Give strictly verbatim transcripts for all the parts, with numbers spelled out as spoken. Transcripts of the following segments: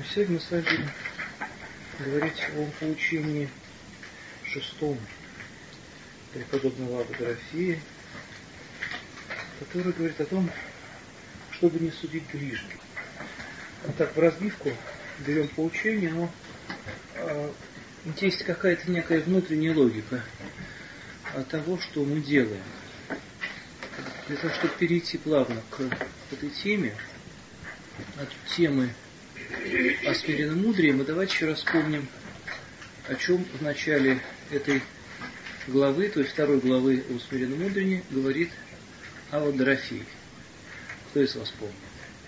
Сегодня мы с вами будем говорить о поучении шестом преподобного Авы Дорофея, который говорит о том, чтобы не судить ближних. Итак, в разбивку берем поучение, но э, есть какая-то некая внутренняя логика того, что мы делаем. Для того, чтобы перейти плавно к этой теме, от темы о смиренном мудрии, мы давайте еще раз вспомним, о чем в начале этой главы, то есть второй главы о смиренном мудрении, говорит Ава Дорофей. Кто из вас помнит?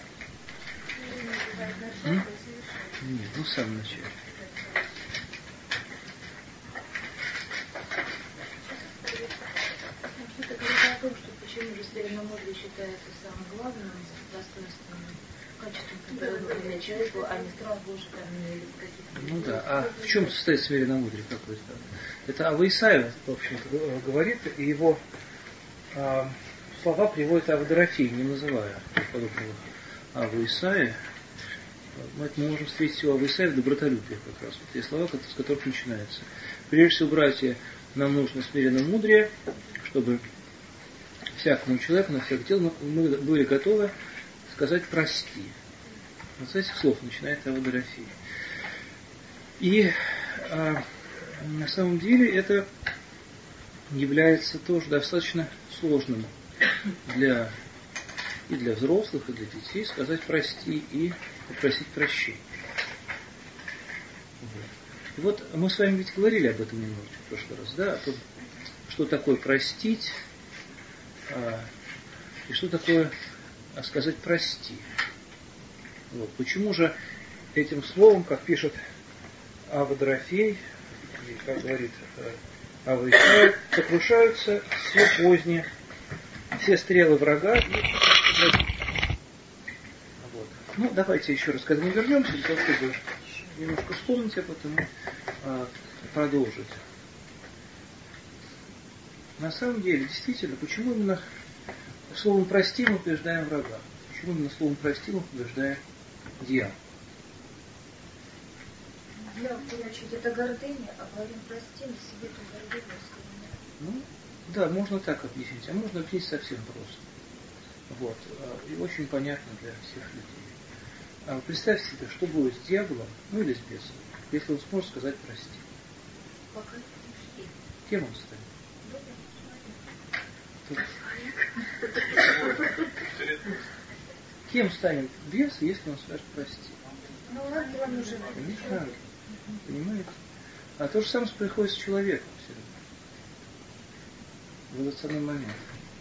М? Нет, ну в самом начале. Это говорит о том, что почему же смиренное мудрее считается самым главным достоинством, качеством, которое нужно человеку, а не страх Божий там или каких-то. Ну да, а в чем состоит смиренное мудрее какое-то? Это Ава Исаия, в общем-то, говорит, и его а, слова приводит Ава Дорофей, не называя подобного Аву Исаия. Мы это можем встретить у Авы Исаия в добротолюбии как раз. Вот те слова, с которых начинается. Прежде всего, братья, нам нужно смиренное мудрее, чтобы всякому человеку на всякое дело мы были готовы сказать «прости». Вот с этих слов начинает Ава Дорофей. И а, на самом деле это является тоже достаточно сложным для, и для взрослых, и для детей сказать «прости» и попросить прощения. Вот. И вот мы с вами ведь говорили об этом немножечко в прошлый раз, да, о том, что такое простить, а, и что такое а, сказать «прости». Вот. Почему же этим словом, как пишет Ава Дорофей, и как говорит Ава Исаия, сокрушаются все поздние, все стрелы врага. Вот. Ну, давайте еще раз к этому вернемся, для того, чтобы немножко вспомнить об этом и а, продолжить. На самом деле, действительно, почему именно словом «прости» мы побеждаем врага? Почему именно словом «прости» мы побеждаем дьявола? Дьявол, значит, это гордыня, а говорим «прости» на себе эту гордыню оскорбляем. Ну, да, можно так объяснить, а можно объяснить совсем просто. Вот. И очень понятно для всех людей. А представьте себе, что будет с дьяволом, ну или с бесом, если он сможет сказать «прости». Пока не Кем он станет? Кем станет бес, если он скажет «прости»? Ну, ангелом уже. Конечно, ангел. Понимаете? А то же самое происходит с человеком всегда. В этот самый момент.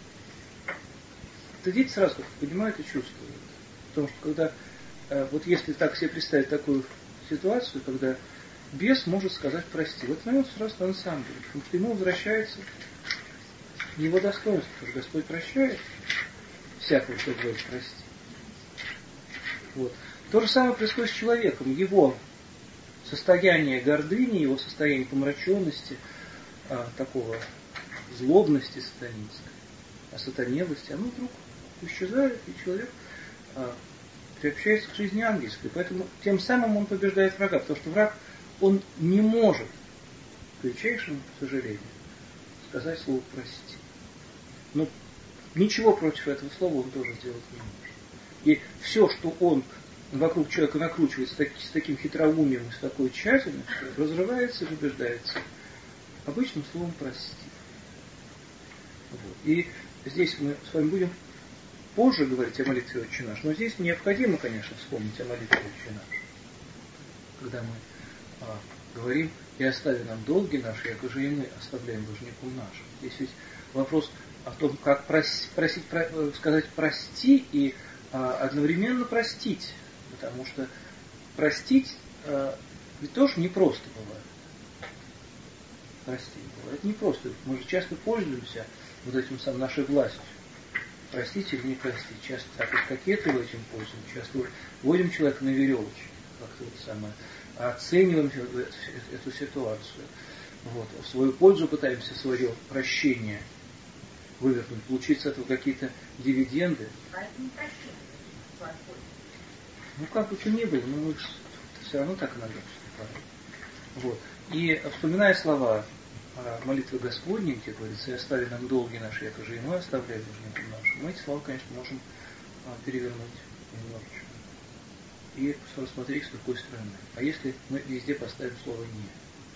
Это дети сразу как понимают и чувствуют. Потому что когда, вот если так себе представить такую ситуацию, когда бес может сказать «прости», в этот момент сразу становится ангелом. Потому что ему возвращается его достоинство, потому что Господь прощает всякого, кто говорит «прости». Вот. То же самое происходит с человеком. Его состояние гордыни, его состояние помраченности, а, такого злобности сатанинской, осатанелости, оно вдруг исчезает, и человек а, приобщается к жизни ангельской. Поэтому тем самым он побеждает врага, потому что враг, он не может, к величайшему сожалению, сказать слово «прости». Но ничего против этого слова он тоже сделать не может. И все, что он вокруг человека накручивает с, таки, с таким хитроумием и с такой тщательностью, разрывается и побеждается обычным словом «прости». Вот. И здесь мы с вами будем позже говорить о молитве «Отче наш», но здесь необходимо, конечно, вспомнить о молитве «Отче наш», когда мы а, говорим «И остави нам долги наши, как же и мы оставляем должникам нашим». Здесь ведь вопрос о том, как просить, просить сказать «прости» и а, одновременно простить. Потому что простить а, ведь тоже непросто бывает. Простить бывает непросто. Мы же часто пользуемся вот этим самым нашей властью. Простить или не простить. Часто так вот кокетливо этим пользуемся. Часто вводим человека на веревочку. Как-то вот самое. Оцениваем эту ситуацию. Вот. В свою пользу пытаемся свое прощение вывернуть, получить с этого какие-то дивиденды. А это не прощение. Ну как бы то ни было, но мы все равно так иногда поступают. Вот. И вспоминая слова молитвы Господней, где говорится, и остави нам долги наши, яко же и мы оставляем должникам нашим, мы эти слова, конечно, можем перевернуть немножечко. И рассмотреть с какой стороны. А если мы везде поставим слово «не»?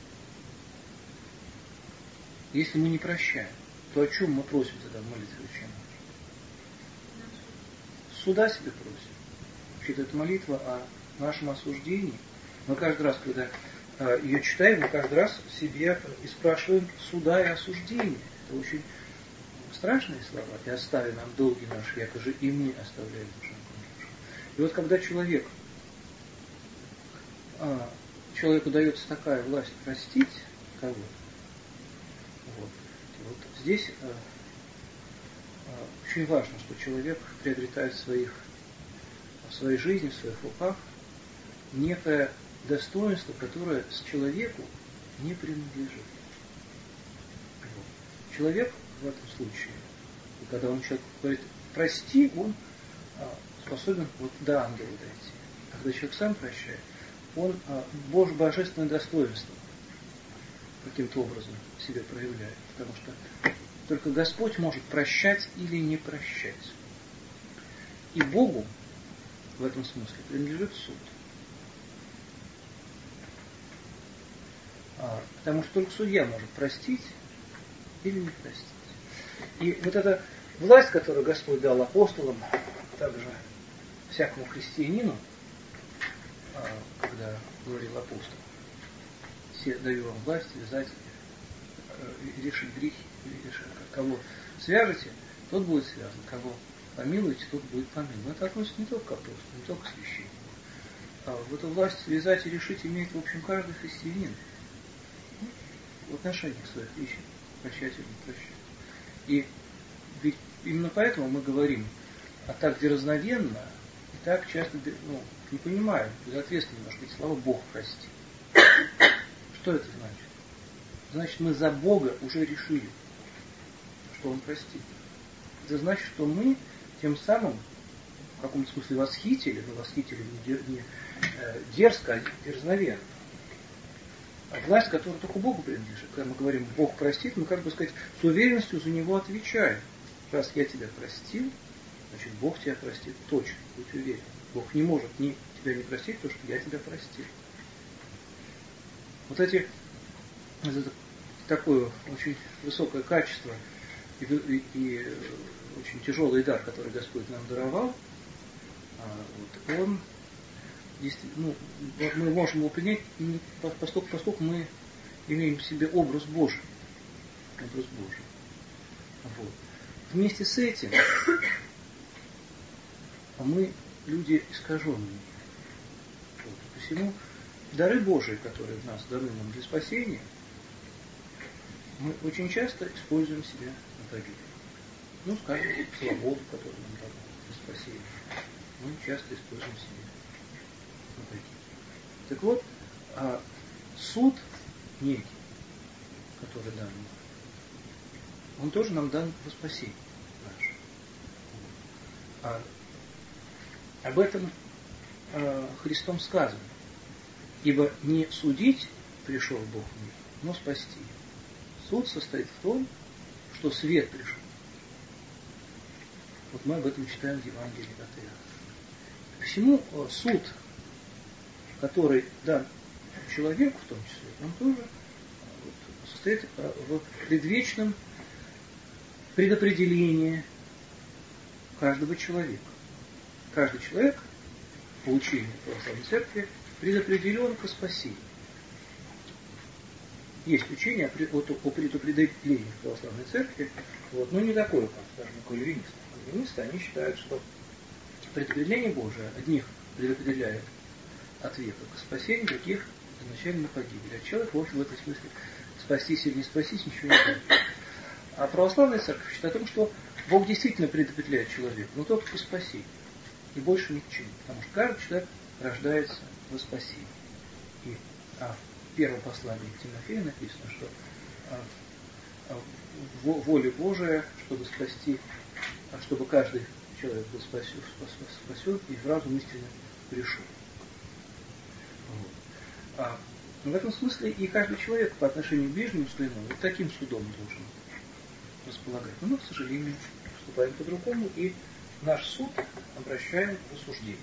Если мы не прощаем, то о чем мы просим тогда в молитве Отче наш? Суда себе просим. Вообще-то это молитва о нашем осуждении. Мы каждый раз, когда ее читаем, мы каждый раз себе и спрашиваем суда и осуждения. Это очень страшные слова. И остави нам долги наши, яко же и мы оставляем должникам нашим. И вот когда человек, человеку дается такая власть простить кого-то, вот, вот здесь очень важно, что человек приобретает в, своих, в своей жизни, в своих руках некое достоинство, которое с человеку не принадлежит. Вот. Человек в этом случае, когда он человек говорит прости, он способен вот до ангела дойти. А когда человек сам прощает, он Божье божественное достоинство каким-то образом себе проявляет. Потому что только Господь может прощать или не прощать. И Богу в этом смысле принадлежит суд. Потому что только судья может простить или не простить. И вот эта власть, которую Господь дал апостолам, также всякому христианину, когда говорил апостол, все даю вам власть вязать, решить грехи, решить, кого свяжете, тот будет связан, кого помилуете, тот будет помилован. Это относится не только к апостолу, не только к священнику. А вот эту власть связать и решить имеет, в общем, каждый христианин. В отношениях своих ищет, прощать или не прощать. И ведь именно поэтому мы говорим, а так дерзновенно, и так часто, ну, не понимаем, безответственно немножко эти слова «Бог прости». Что это значит? Значит, мы за Бога уже решили, что Он простит. Это значит, что мы тем самым в каком-то смысле восхитили, но восхитили не, не дерзко, а дерзновенно. А власть, которая только Богу принадлежит. Когда мы говорим «Бог простит», мы, как бы сказать, с уверенностью за Него отвечаем. Раз я тебя простил, значит, Бог тебя простит точно, будь уверен. Бог не может ни тебя не простить, потому что я тебя простил. Вот эти, это такое очень высокое качество и, и, и очень тяжелый дар, который Господь нам даровал, вот, он ну, мы можем его принять, поскольку, поскольку мы имеем в себе образ Божий. Образ Божий. Вот. Вместе с этим мы люди искаженные. Вот. Посему дары Божии, которые в нас даны нам для спасения, мы очень часто используем себя на погибель. Ну, скажем, свободу, которую нам дана для спасения. Мы часто используем себя. Так вот, суд некий, который дан нам, он тоже нам дан во спасение наше. А об этом Христом сказано. Ибо не судить пришел Бог в мир, но спасти. Суд состоит в том, что свет пришел. Вот мы об этом читаем в Евангелии от Иоанна. Почему суд, который дан человеку в том числе, он тоже состоит в предвечном предопределении каждого человека. Каждый человек по учению православной церкви предопределен ко спасению. Есть учение о, о предопределении в православной церкви, вот, но не такое, как, скажем, кальвинисты. Кальвинисты, они считают, что предопределение Божие одних предопределяет от века к спасению, других изначально на погибель. А человек, в общем, в этом смысле спастись или не спастись, ничего не знает. А православная церковь считает о том, что Бог действительно предопределяет человека, но только к спасению. И больше ни к чему. Потому что каждый человек рождается во спасении. И а, в первом послании к Тимофею написано, что а, а, воля Божия, чтобы спасти, а чтобы каждый человек был спасен, спасен и в разум истины пришел. Вот. А в этом смысле и каждый человек по отношению к ближнему своему вот таким судом должен располагать. Но мы, к сожалению, поступаем по-другому, и наш суд обращаем в осуждение.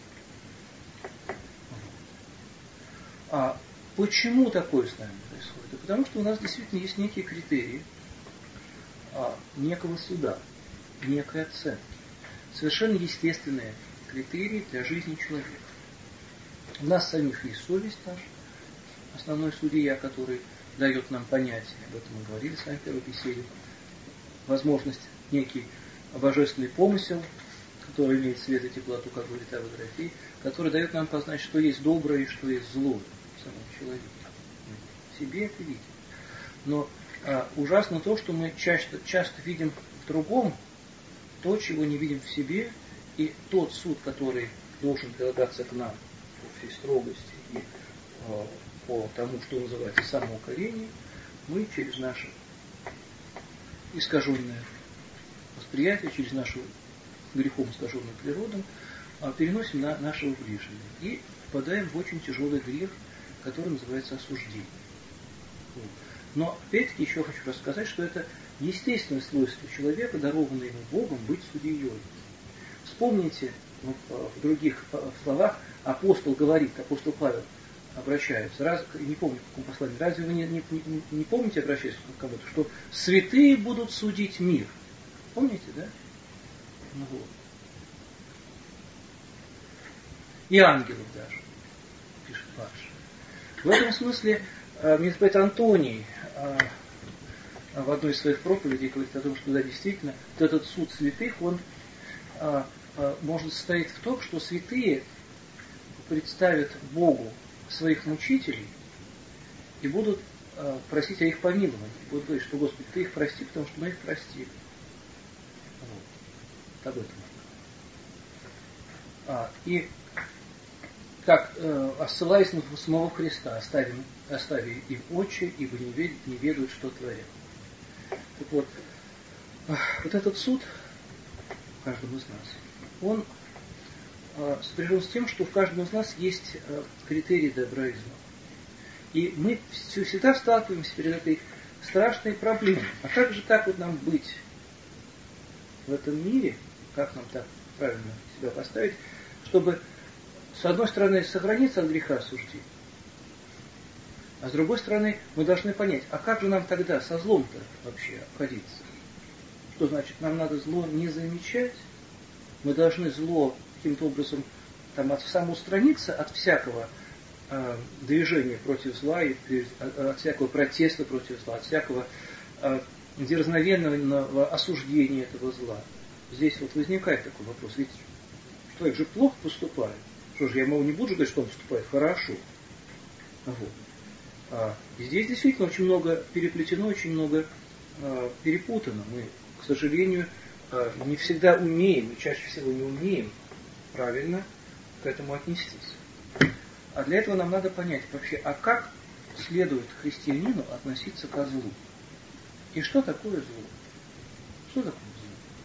А почему такое с нами происходит? Да потому что у нас действительно есть некие критерии а, некого суда, некой оценки. Совершенно естественные критерии для жизни человека. У нас самих есть совесть наша, основной судья, который дает нам понятие, об этом мы говорили с вами в первой беседе, возможность, некий божественный помысел, который имеет свет и теплоту, как говорит Авва-Дорофей, который дает нам познать, что есть доброе и что есть зло в самом человеке. В себе это видим. Но а, ужасно то, что мы часто, часто видим в другом то, чего не видим в себе, и тот суд, который должен прилагаться к нам по всей строгости и а, по тому, что называется самоукорение, мы через наше искаженное восприятие, через нашу грехом искаженную природу, переносим на нашего ближнего и впадаем в очень тяжелый грех, который называется осуждение. Но опять-таки еще хочу рассказать, что это естественное свойство человека, дарованное ему Богом, быть судьей. Вспомните, ну, в других словах апостол говорит, апостол Павел обращается, раз, не помню в каком послании, разве вы не, не, не, не помните, обращаясь к кому-то, что святые будут судить мир? Помните, да? Ну, вот. И ангелов даже, пишет Паша. В этом смысле митрополит Антоний в одной из своих проповедей говорит о том, что да, действительно, вот этот суд святых, он может состоять в том, что святые представят Богу своих мучителей и будут просить о их помиловании. Будут говорить, что Господи, Ты их прости, потому что мы их простили. Вот. Об этом. А, и как, э, ссылаясь на самого Христа, оставим, остави им очи, ибо не, вед, не ведают, что творят. Так вот, э, вот этот суд в каждом из нас, он э, сопряжен с тем, что в каждом из нас есть э, критерии добра и зла. И мы всегда сталкиваемся перед этой страшной проблемой. А как же так вот нам быть в этом мире, как нам так правильно себя поставить, чтобы с одной стороны сохраниться от греха осуждения, а с другой стороны мы должны понять, а как же нам тогда со злом-то вообще обходиться? Что значит, нам надо зло не замечать, мы должны зло каким-то образом там, от, самоустраниться от всякого э, движения против зла, и, от, от всякого протеста против зла, от всякого э, дерзновенного осуждения этого зла. Здесь вот возникает такой вопрос, ведь человек же плохо поступает. Что же, я ему не буду говорить, что он поступает хорошо. Вот. А, и здесь действительно очень много переплетено, очень много а, перепутано. Мы, к сожалению, а, не всегда умеем, и чаще всего не умеем правильно к этому отнестись. А для этого нам надо понять вообще, а как следует христианину относиться к злу? И что такое зло? Что такое зло?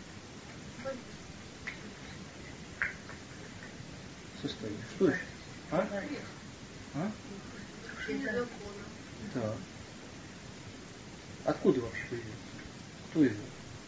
Состояние. Что еще? А? А? Да. Откуда вообще появился? Кто его?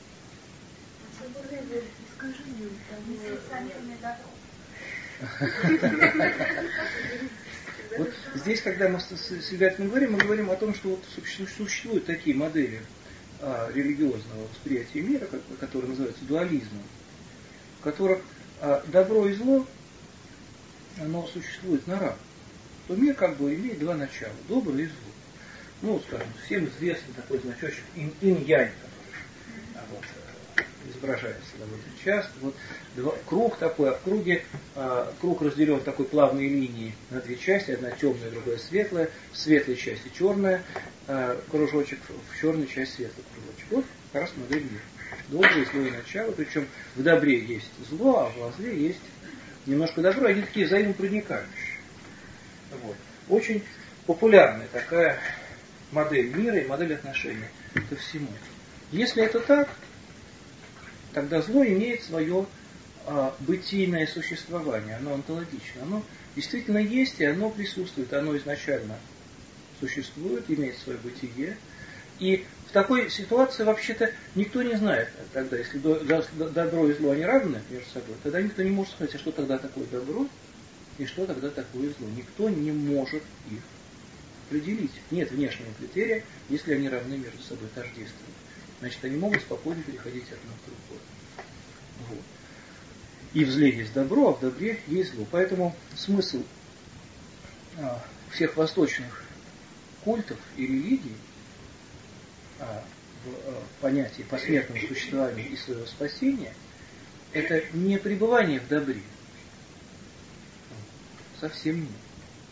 Вот здесь, когда мы с ребятами говорим, мы говорим о том, что вот существуют такие модели а, религиозного восприятия мира, которые называются дуализмом, в которых а, добро и зло, оно существует на равных. То мир как бы имеет два начала, доброе и зло. Ну, скажем, всем известный такой значочек инь-янь, который вот, изображается довольно часто. Вот, два, круг такой, а в круге а, круг разделен такой плавной линией на две части, одна темная, другая светлая. В светлой части черная а, кружочек, в черной части светлый кружочек. Вот как раз модель мира. Доброе и злое начало, причем в добре есть зло, а в зле есть немножко добро, они такие взаимопроникающие. Вот. Очень популярная такая модель мира и модель отношений ко всему. Если это так, тогда зло имеет свое а, бытийное существование, оно онтологично. Оно действительно есть, и оно присутствует, оно изначально существует, имеет свое бытие. И в такой ситуации вообще-то никто не знает тогда, если добро и зло они равны между собой, тогда никто не может сказать, а что тогда такое добро и что тогда такое зло. Никто не может их определить. Нет внешнего критерия, если они равны между собой, тождественны. Значит, они могут спокойно переходить одно в другое. Вот. И в зле есть добро, а в добре есть зло. Поэтому смысл а, всех восточных культов и религий а, в а, понятии посмертного существования и своего спасения — это не пребывание в добре. Совсем нет.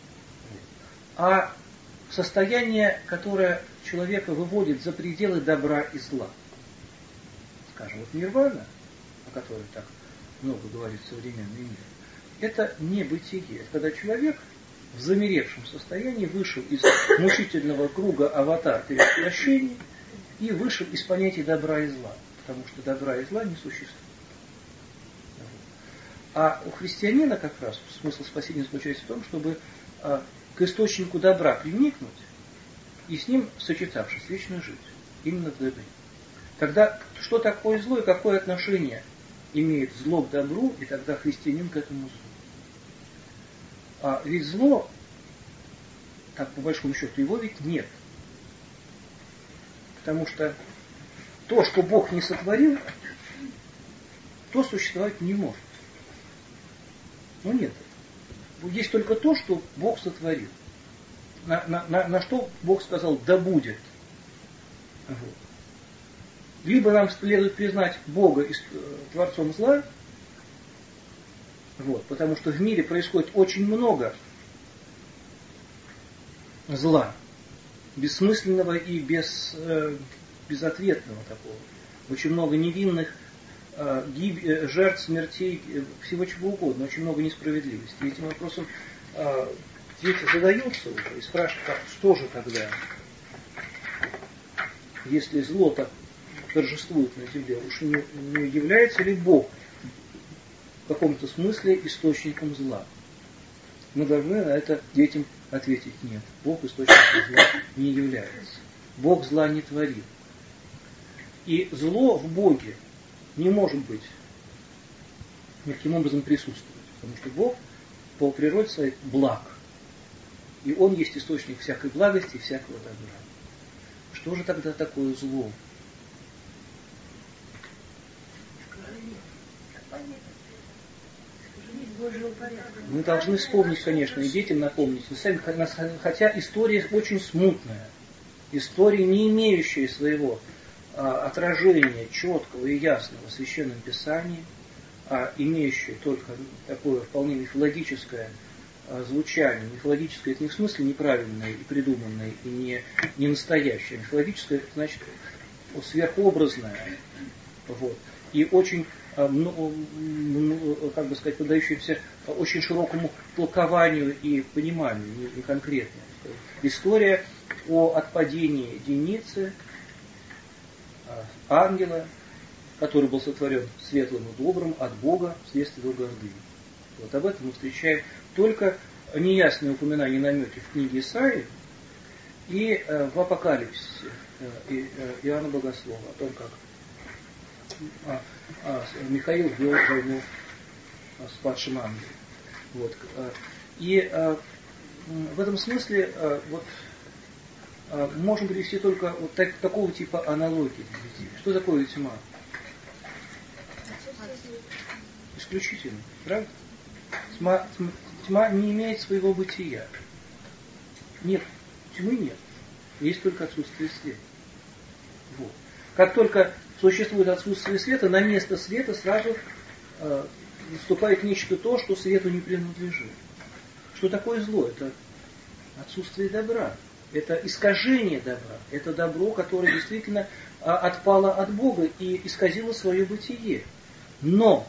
А состояние, которое человека выводит за пределы добра и зла. Скажем, вот нирвана, о которой так много говорит современный мир, это не бытие. Это когда человек в замеревшем состоянии вышел из мучительного круга аватар перевоплощений и вышел из понятий добра и зла. Потому что добра и зла не существует. А у христианина как раз смысл спасения заключается в том, чтобы а, к источнику добра приникнуть и с ним, сочетавшись, вечно жить. Именно в добре. Тогда что такое зло и какое отношение имеет зло к добру, и тогда христианин к этому злу. А ведь зло, так по большому счету, его ведь нет. Потому что то, что Бог не сотворил, то существовать не может. Ну нет. Есть только то, что Бог сотворил. На, на, на, на что Бог сказал «да будет». Вот. Либо нам следует признать Бога творцом зла, вот, потому что в мире происходит очень много зла, бессмысленного и без, э, безответного такого. Очень много невинных э, гиб, э, жертв, смертей, э, всего чего угодно, очень много несправедливости. И этим вопросом э, дети задаются уже и спрашивают, а что же тогда, если зло так торжествует на земле, уж не, не является ли Бог в каком-то смысле источником зла? Мы должны на это детям ответить: нет, Бог источником зла не является. Бог зла не творит. И зло в Боге не может быть никаким образом присутствовать, потому что Бог по природе своей благ. И Он есть источник всякой благости и всякого добра. Что же тогда такое зло? Мы должны вспомнить, конечно, и детям напомнить, хотя история очень смутная, история, не имеющая своего а, отражения четкого и ясного в Священном Писании, а имеющая только такое вполне мифологическое а, звучание. Мифологическое — это не в смысле неправильное и придуманное, и не, не настоящее. Мифологическое — это значит сверхобразное. Вот. И очень, как бы сказать, поддающееся очень широкому толкованию и пониманию, не конкретно. История о отпадении Деницы, ангела, который был сотворен светлым и добрым от Бога вследствие его гордыни. Вот об этом мы встречаем только неясные упоминания, намеки в книге Исаии и в Апокалипсисе Иоанна Богослова о том, как А, а, Михаил вел войну с падшим ангелом. Вот. И а, в этом смысле а, вот, а, можем привести только вот так, такого типа аналогии. Что такое тьма? Исключительно. Правда? Тьма, тьма не имеет своего бытия. Нет. Тьмы нет. Есть только отсутствие света. Вот. Как только существует отсутствие света, на место света сразу э, вступает нечто то, что свету не принадлежит. Что такое зло? Это отсутствие добра. Это искажение добра. Это добро, которое действительно э, отпало от Бога и исказило свое бытие. Но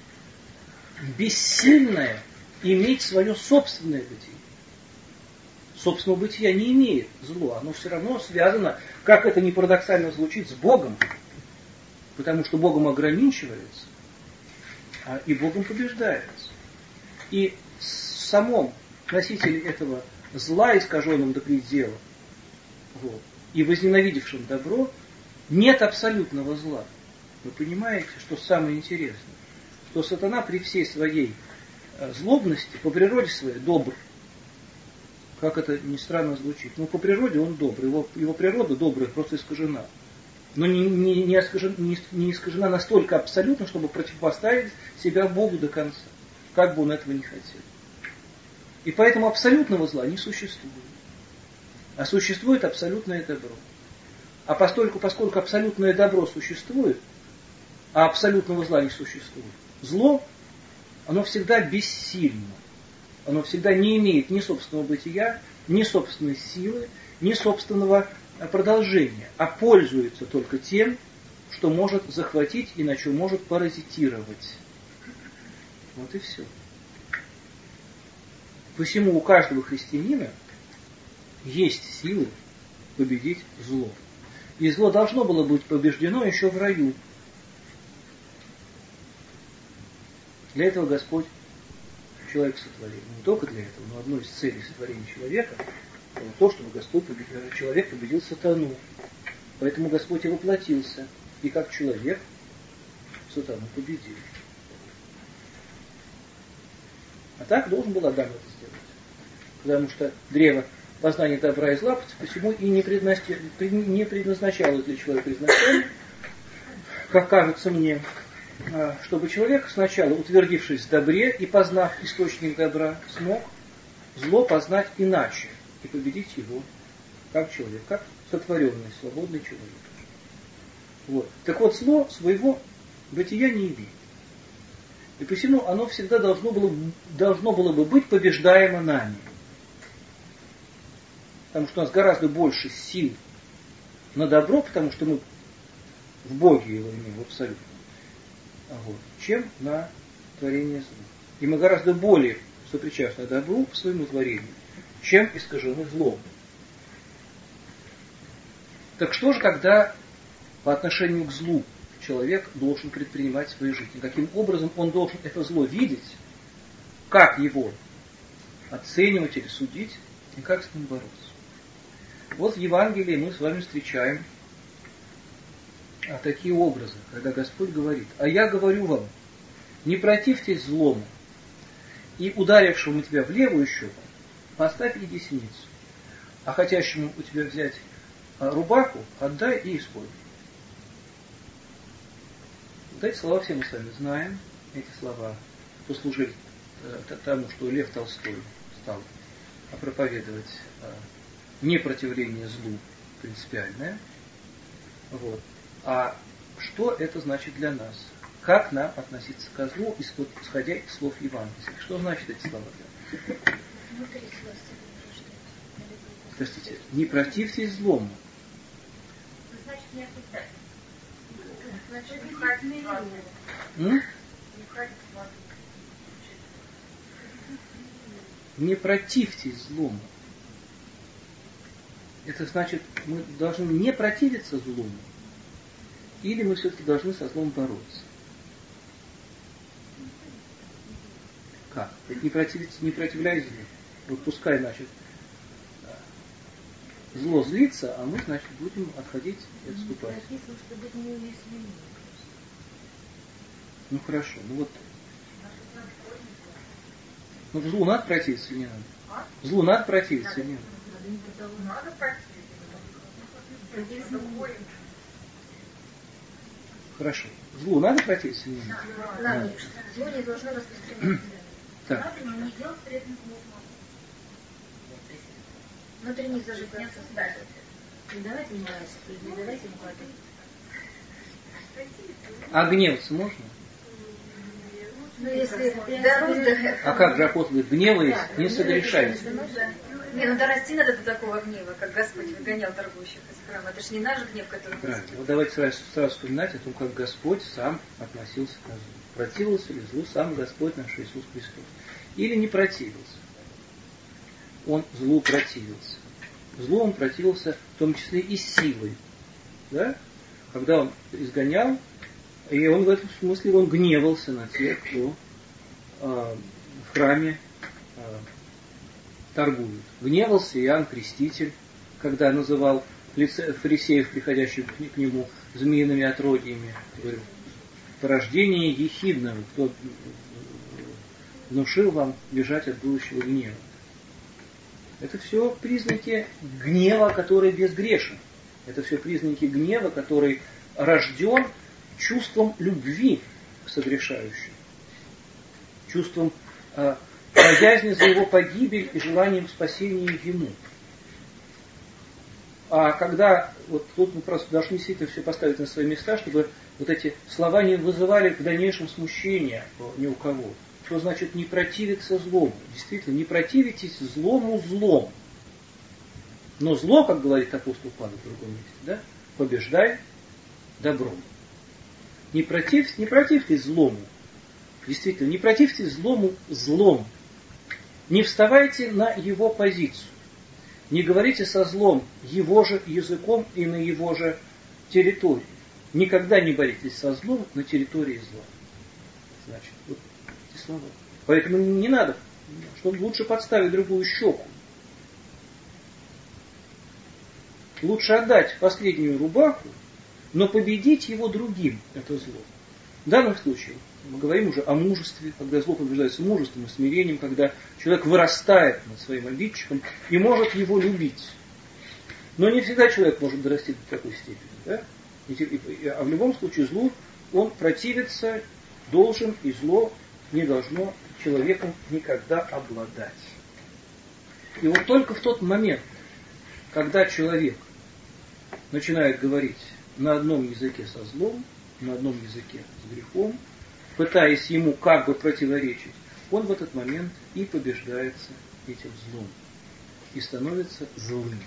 бессильное иметь свое собственное бытие. Собственного бытия не имеет зло. Оно все равно связано, как это ни парадоксально звучит, с Богом. Потому что Богом ограничивается. а и Богом побеждается. И в самом носителе этого зла, искаженном до предела, вот, и возненавидевшем добро, нет абсолютного зла. Вы понимаете, что самое интересное? Что сатана при всей своей злобности по природе своей добр. Как это ни странно звучит. Но по природе он добрый. Его, его природа добрая, просто искажена. Но не, не, не, искажена, не, не искажена настолько абсолютно, чтобы противопоставить себя Богу до конца. Как бы он этого не хотел. И поэтому абсолютного зла не существует. А существует абсолютное добро. А поскольку, поскольку абсолютное добро существует, а абсолютного зла не существует, зло, оно всегда бессильно. Оно всегда не имеет ни собственного бытия, ни собственной силы, ни собственного продолжения, а пользуется только тем, что может захватить и на чем может паразитировать. Вот и все. Посему у каждого христианина есть силы победить зло. И зло должно было быть побеждено еще в раю. Для этого Господь человек сотворил. Не только для этого, но одной из целей сотворения человека было то, чтобы Господь победил, человек победил сатану. Поэтому Господь и воплотился. И как человек сатану победил. А так должен был Адам это сделать. Потому что древо познания добра и зла почему и не предназначалось для человека изначально, как кажется мне, чтобы человек сначала, утвердившись в добре и познав источник добра, смог зло познать иначе и победить его как человек, как сотворенный, свободный человек. Вот. Так вот, зло своего бытия не имеет. И посему оно всегда должно было, должно было бы быть побеждаемо нами. Потому что у нас гораздо больше сил на добро, потому что мы в Боге его имеем абсолютно, вот, чем на творение зла. И мы гораздо более сопричастны добру к своему творению, чем искажены злом. Так что же, когда по отношению к злу человек должен предпринимать в своей жизни? Каким образом он должен это зло видеть, как его оценивать или судить, и как с ним бороться? Вот в Евангелии мы с вами встречаем а, такие образы, когда Господь говорит: «А я говорю вам, не противьтесь злому, и ударившему тебя в левую щеку поставь и десницу, а хотящему у тебя взять а, рубаху отдай и используй». Вот эти слова все мы с вами знаем. Эти слова послужили э, тому, что Лев Толстой стал проповедовать э, непротивление злу принципиальное. Вот. А что это значит для нас? Как нам относиться к злу, исходя из слов Евангелия? Что значит эти слова? Простите, не противьтесь злому. Значит, не осуждать. Значит, М? Не противьтесь злому. Это значит, мы должны не противиться злому, или мы все-таки должны со злом бороться. Как? Не противиться, не противляй злу. Вот пускай, значит, зло злится, а мы, значит, будем отходить и отступать. Написано, что быть неуязвимым. Ну хорошо, ну вот. Ну злу надо противиться или не надо? А? Злу надо противиться или не надо? Надо противиться. Хорошо. Злу надо противиться или не надо? Надо. Зло не должно распространяться. Так. Не делать вредных слов. Внутренне зажигаться стать. Не давайте ему лаять, не давайте ему хватать. А гневаться можно? Ну, если дорос, А как же апостол говорит, гневаясь, не согрешайте. Не, ну дорасти надо до такого гнева, как Господь выгонял торгующих из храма. Это ж не наш гнев, который... Правильно. Вот давайте сразу, сразу вспоминать о том, как Господь сам относился к злу. Противился ли злу сам Господь наш Иисус Христос? Или не противился? Он злу противился. Злу он противился в том числе и силой. Да? Когда он изгонял И он в этом смысле он гневался на тех, кто э, в храме э, торгует. Гневался Иоанн Креститель, когда называл фарисеев, приходящих к нему, змеиными отродьями. Говорю, порождение ехидного, кто внушил вам бежать от будущего гнева. Это все признаки гнева, который безгрешен. Это все признаки гнева, который рожден чувством любви к согрешающему. Чувством э, боязни за его погибель и желанием спасения ему. А когда, вот тут мы просто должны действительно все поставить на свои места, чтобы вот эти слова не вызывали в дальнейшем смущения ни у кого. Что значит не противиться злому? Действительно, не противитесь злому злом. Но зло, как говорит апостол Павел в другом месте, да, побеждай добром. Не, против, не противьтесь злому. Действительно, не противьтесь злому злом. Не вставайте на его позицию. Не говорите со злом его же языком и на его же территории. Никогда не боритесь со злом на территории зла. Значит, вот эти слова. Поэтому не надо, чтобы лучше подставить другую щеку. Лучше отдать последнюю рубаху, но победить его другим, это зло. В данном случае мы говорим уже о мужестве, когда зло побеждается мужеством и смирением, когда человек вырастает над своим обидчиком и может его любить. Но не всегда человек может дорасти до такой степени. Да? А в любом случае злу он противиться должен, и зло не должно человеком никогда обладать. И вот только в тот момент, когда человек начинает говорить на одном языке со злом, на одном языке с грехом, пытаясь ему как бы противоречить, он в этот момент и побеждается этим злом, и становится злым.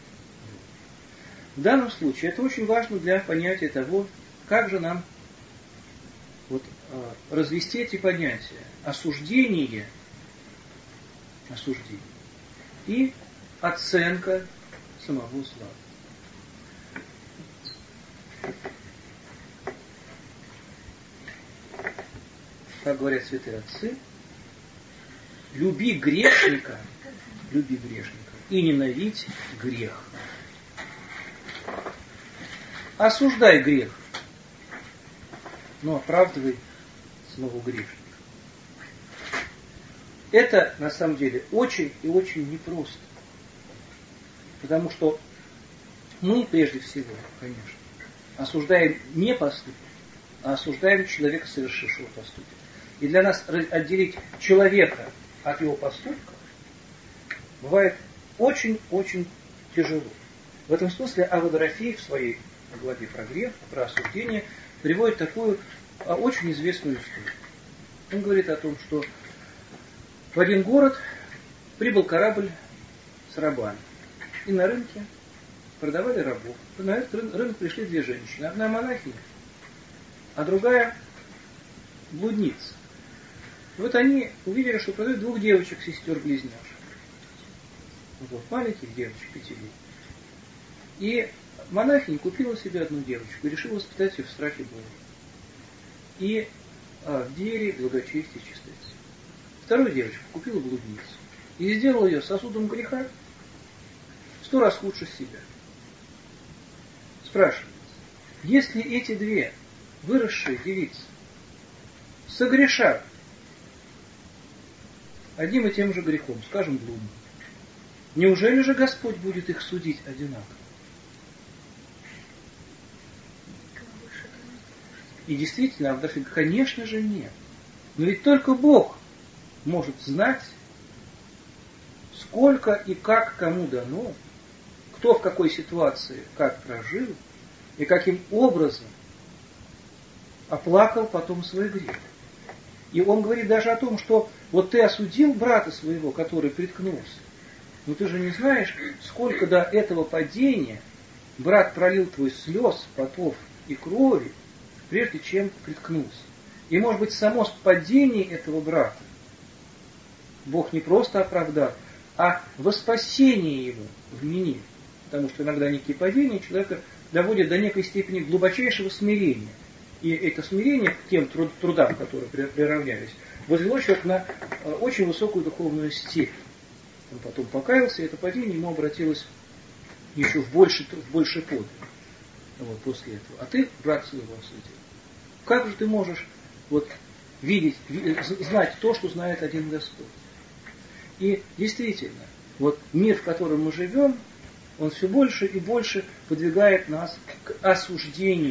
В данном случае это очень важно для понятия того, как же нам вот, развести эти понятия. Осуждение, осуждение и оценка самого зла. Как говорят святые отцы, люби грешника, люби грешника и ненавидь грех. Осуждай грех, но оправдывай самого грешника. Это на самом деле очень и очень непросто. Потому что мы прежде всего, конечно, осуждаем не поступок, а осуждаем человека, совершившего поступок. И для нас отделить человека от его поступка бывает очень-очень тяжело. В этом смысле Авва Дорофей в своей главе про грех, про осуждение, приводит такую а, очень известную историю. Он говорит о том, что в один город прибыл корабль с рабами. И на рынке продавали рабов. На этот рынок пришли две женщины. Одна монахиня, а другая блудница. И вот они увидели, что продают двух девочек, сестер-близняшек. Вот, маленьких девочек, пятилетних. И монахиня купила себе одну девочку и решила воспитать ее в страхе Бога. И а, в двери благочестия и чистоты. Вторую девочку купила блудницу. И сделала ее сосудом греха в сто раз лучше себя. Спрашивается, если эти две выросшие девицы согрешат одним и тем же грехом, скажем, блудным, неужели же Господь будет их судить одинаково? И действительно, конечно же нет. Но ведь только Бог может знать, сколько и как кому дано, кто в какой ситуации как прожил, и каким образом оплакал потом свой грех. И он говорит даже о том, что вот ты осудил брата своего, который приткнулся, но ты же не знаешь, сколько до этого падения брат пролил твой слез, потов и крови, прежде чем приткнулся. И может быть само падение этого брата Бог не просто оправдал, а во спасение ему вменил. Потому что иногда некие падения человека доводят до некой степени глубочайшего смирения. И это смирение к тем трудам, которые приравнялись, возвело человека на очень высокую духовную степень. Он потом покаялся, и это падение ему обратилось еще в больший, в больший подвиг. Вот, после этого. А ты, брат, своего осудил. Как же ты можешь вот, видеть, знать то, что знает один Господь? И действительно, вот мир, в котором мы живем, он все больше и больше подвигает нас к осуждению,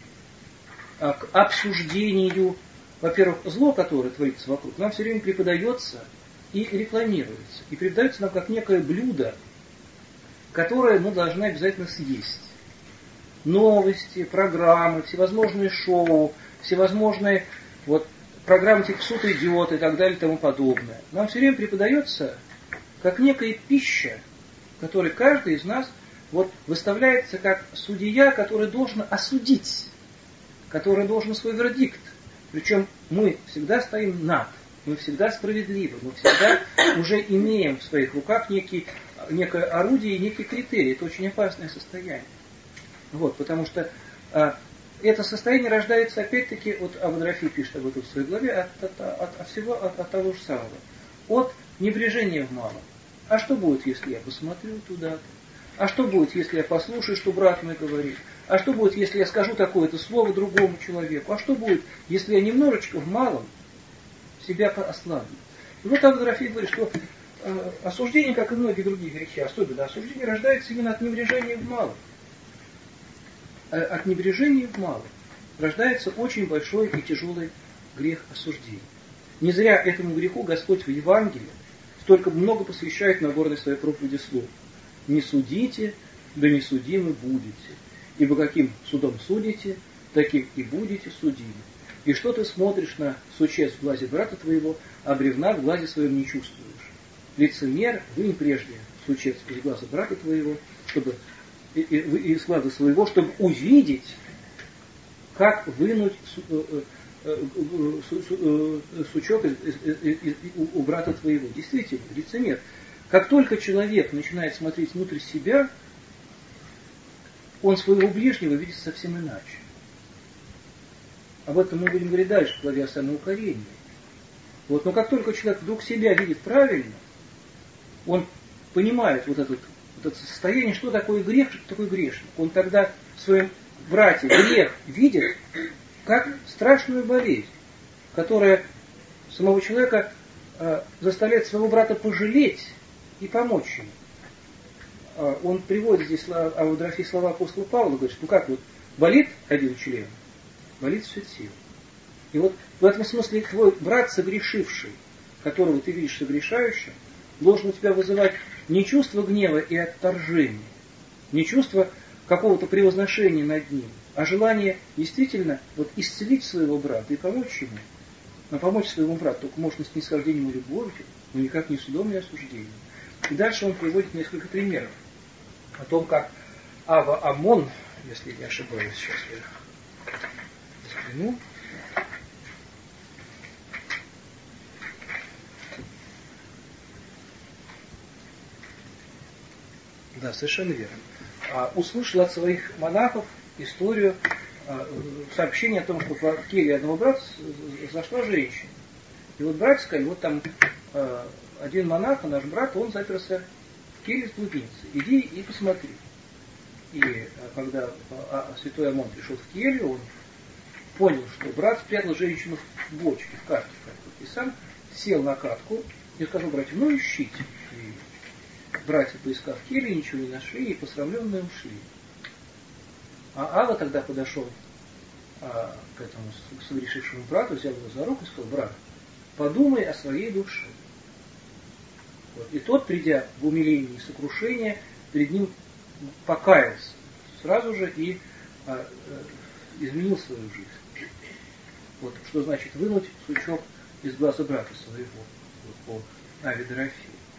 к обсуждению. Во-первых, зло, которое творится вокруг, нам все время преподается и рекламируется. И преподается нам как некое блюдо, которое мы должны обязательно съесть. Новости, программы, всевозможные шоу, всевозможные вот, программы типа «Суд идиот» и так далее и тому подобное. Нам все время преподается как некая пища, которой каждый из нас вот, выставляется как судья, который должен осудить, который должен свой вердикт. Причем мы всегда стоим над, мы всегда справедливы, мы всегда уже имеем в своих руках некий, некое орудие и некий критерий. Это очень опасное состояние. Вот, потому что а, это состояние рождается, опять-таки, вот Аводрофий пишет об этом в своей главе, от, от, от, от всего, от, от того же самого. От небрежения в малом. А что будет, если я посмотрю туда-то? А что будет, если я послушаю, что брат мой говорит? А что будет, если я скажу такое-то слово другому человеку? А что будет, если я немножечко в малом себя ослаблю? И вот Аводрофий говорит, что э, осуждение, как и многие другие грехи, особенно осуждение, рождается именно от небрежения в малом. Э, от небрежения в малом рождается очень большой и тяжелый грех осуждения. Не зря этому греху Господь в Евангелии столько много посвящает Нагорной своей проповеди слов. Не судите, да не судимы будете. Ибо каким судом судите, таким и будете судимы. И что ты смотришь на сучец в глазе брата твоего, а бревна в глазе своем не чувствуешь? Лицемер, вынь прежде сучец из глаза брата твоего, чтобы, и, и, из глаза своего, чтобы увидеть, как вынуть сучок у брата твоего. Действительно, лицемер. Как только человек начинает смотреть внутрь себя, он своего ближнего видит совсем иначе. Об этом мы будем говорить дальше, в главе о самоукорении. Вот, но как только человек вдруг себя видит правильно, он понимает вот, этот, вот это состояние, что такое грех, что такое грешник. Он тогда в своем брате грех видит как страшную болезнь, которая самого человека э, заставляет своего брата пожалеть и помочь ему. Он приводит здесь Аводрофий слова апостола Павла, говорит, что ну как вот, болит один член, болит все тело. И вот в этом смысле твой брат, согрешивший, которого ты видишь согрешающим, должен у тебя вызывать не чувство гнева и отторжения, не чувство какого-то превозношения над ним, а желание действительно вот исцелить своего брата и помочь ему. Но помочь своему брату только можно с снисхождением и любовью, но никак не судом и осуждением. И дальше он приводит несколько примеров о том, как Ава Амон, если не ошибаюсь, сейчас я взгляну, да, совершенно верно, а, услышал от своих монахов историю, а, сообщение о том, что в келье одного брата зашла женщина. И вот брат сказал, вот там а, один монах, наш брат, он заперся в келье с блудницей. Иди и посмотри. И когда святой Амон пришел в келью, он понял, что брат спрятал женщину в бочке, в катке. И сам сел на катку и сказал братьям, ну ищите. И братья, поискав келью, ничего не нашли, и посрамленные ушли. А Ава тогда подошел а, к этому согрешившему брату, взял его за руку и сказал, брат, подумай о своей душе. Вот. И тот, придя в умиление и сокрушение, перед ним покаялся сразу же и а, а, изменил свою жизнь. Вот, что значит вынуть сучок из глаза брата своего, вот, по Аводрофию.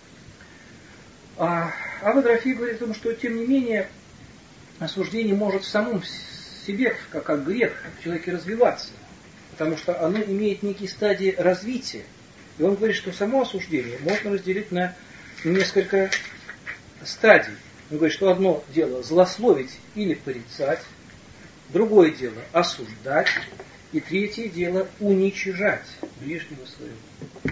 А Аводрофий говорит о том, что тем не менее осуждение может в самом себе, как, как грех, в человеке развиваться, потому что оно имеет некие стадии развития. И он говорит, что само осуждение можно разделить на несколько стадий. Он говорит, что одно дело злословить или порицать, Другое дело осуждать. И третье дело уничижать ближнего своего.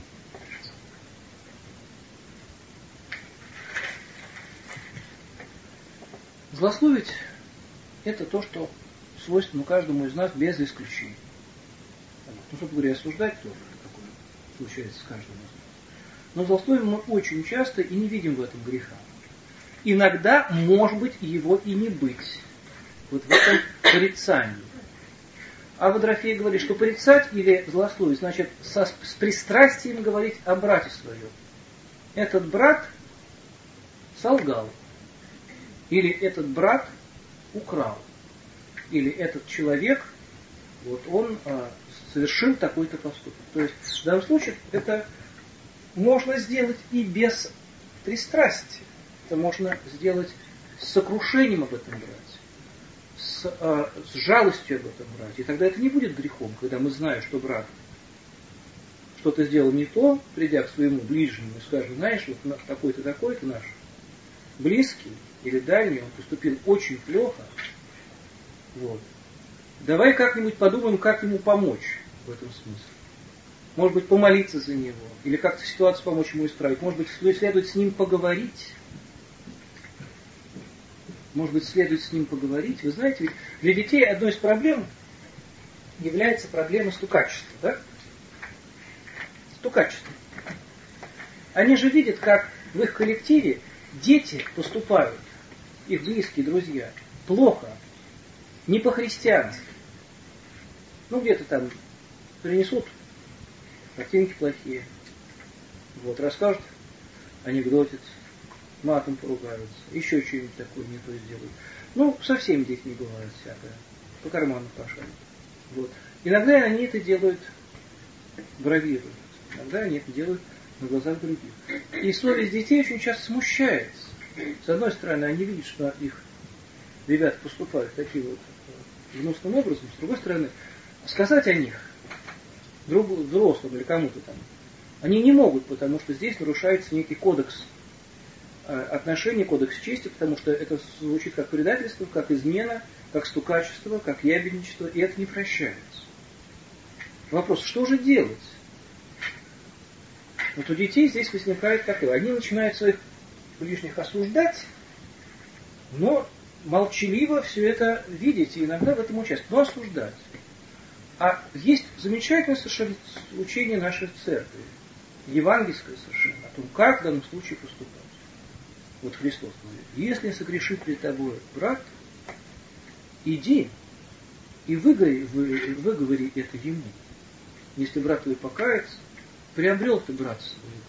Злословить – это то, что свойственно каждому из нас без исключения. Ну, собственно говоря, осуждать тоже такое случается с каждым из нас. Но злословим мы очень часто и не видим в этом греха. Иногда, может быть, его и не быть. Вот в этом порицании. А Водрофей говорит, что порицать или злословить, значит, со, с пристрастием говорить о брате своем. Этот брат солгал. Или этот брат украл. Или этот человек, вот он а, совершил такой-то поступок. То есть в данном случае это можно сделать и без пристрастия. Это можно сделать с сокрушением об этом брате, с, а, с жалостью об этом брате. И тогда это не будет грехом, когда мы знаем, что брат что-то сделал не то, придя к своему ближнему и скажем, знаешь, вот такой-то, такой-то наш близкий или дальний, он поступил очень плохо. Вот. Давай как-нибудь подумаем, как ему помочь в этом смысле. Может быть, помолиться за него, или как-то ситуацию помочь ему исправить. Может быть, следует с ним поговорить. Может быть, следует с ним поговорить. Вы знаете, ведь для детей одной из проблем является проблема стукачества. Да? Стукачество. Они же видят, как в их коллективе дети поступают, их близкие друзья, плохо, не по-христиански. Ну, где-то там принесут картинки плохие, вот, расскажут анекдотец, матом поругаются, еще что-нибудь такое не то сделают. Ну, со всеми детьми бывает всякое, по карману пошарить. Вот. Иногда они это делают бравируют, иногда они это делают на глазах других. И совесть детей очень часто смущается. С одной стороны, они видят, что их ребята поступают таким вот гнусным образом, с другой стороны, сказать о них другу, взрослым или кому-то там они не могут, потому что здесь нарушается некий кодекс отношений, кодекс чести, потому что это звучит как предательство, как измена, как стукачество, как ябедничество, и это не прощается. Вопрос, что же делать? Вот у детей здесь возникает такое. Они начинают своих ближних осуждать, но молчаливо все это видеть и иногда в этом участвовать, но осуждать. А есть замечательное совершенно учение нашей церкви, евангельское совершенно, о том, как в данном случае поступать. Вот Христос говорит, если согрешит пред тобой брат, иди и выговори, вы, выговори это ему. Если брат твой покается, приобрел ты брат своего.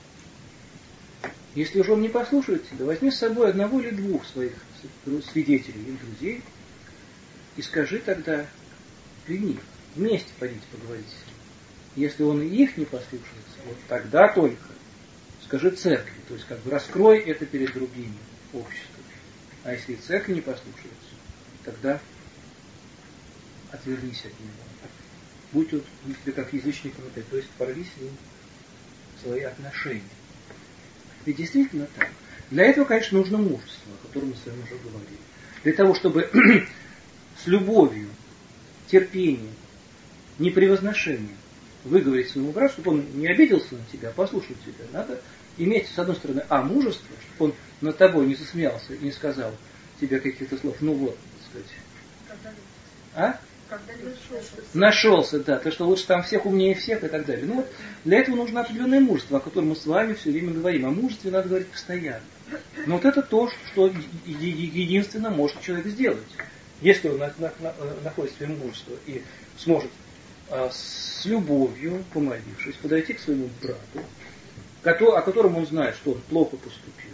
Если же он не послушает тебя, возьми с собой одного или двух своих свидетелей или друзей и скажи тогда при них, вместе пойдите поговорите с ним. Если он и их не послушается, вот тогда только скажи церкви, то есть как бы раскрой это перед другими обществом. А если и церковь не послушается, тогда отвернись от него. Будь он тебе как язычником опять, то есть порви с ним свои отношения. Ведь действительно так. Для этого, конечно, нужно мужество, о котором мы с вами уже говорили. Для того, чтобы с любовью, терпением, непревозношением выговорить своему брату, чтобы он не обиделся на тебя, а послушал тебя, надо иметь, с одной стороны, а, мужество, чтобы он над тобой не засмеялся и не сказал тебе каких-то слов, ну вот, так сказать. А? Нашелся, да, то, что лучше там всех умнее всех и так далее. Ну вот, для этого нужно определенное мужество, о котором мы с вами все время говорим. О мужестве надо говорить постоянно. Но вот это то, что единственно может человек сделать. Если он на, на, на, находит свое мужество и сможет а, с любовью, помолившись, подойти к своему брату, который, о котором он знает, что он плохо поступил,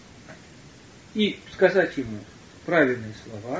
и сказать ему правильные слова,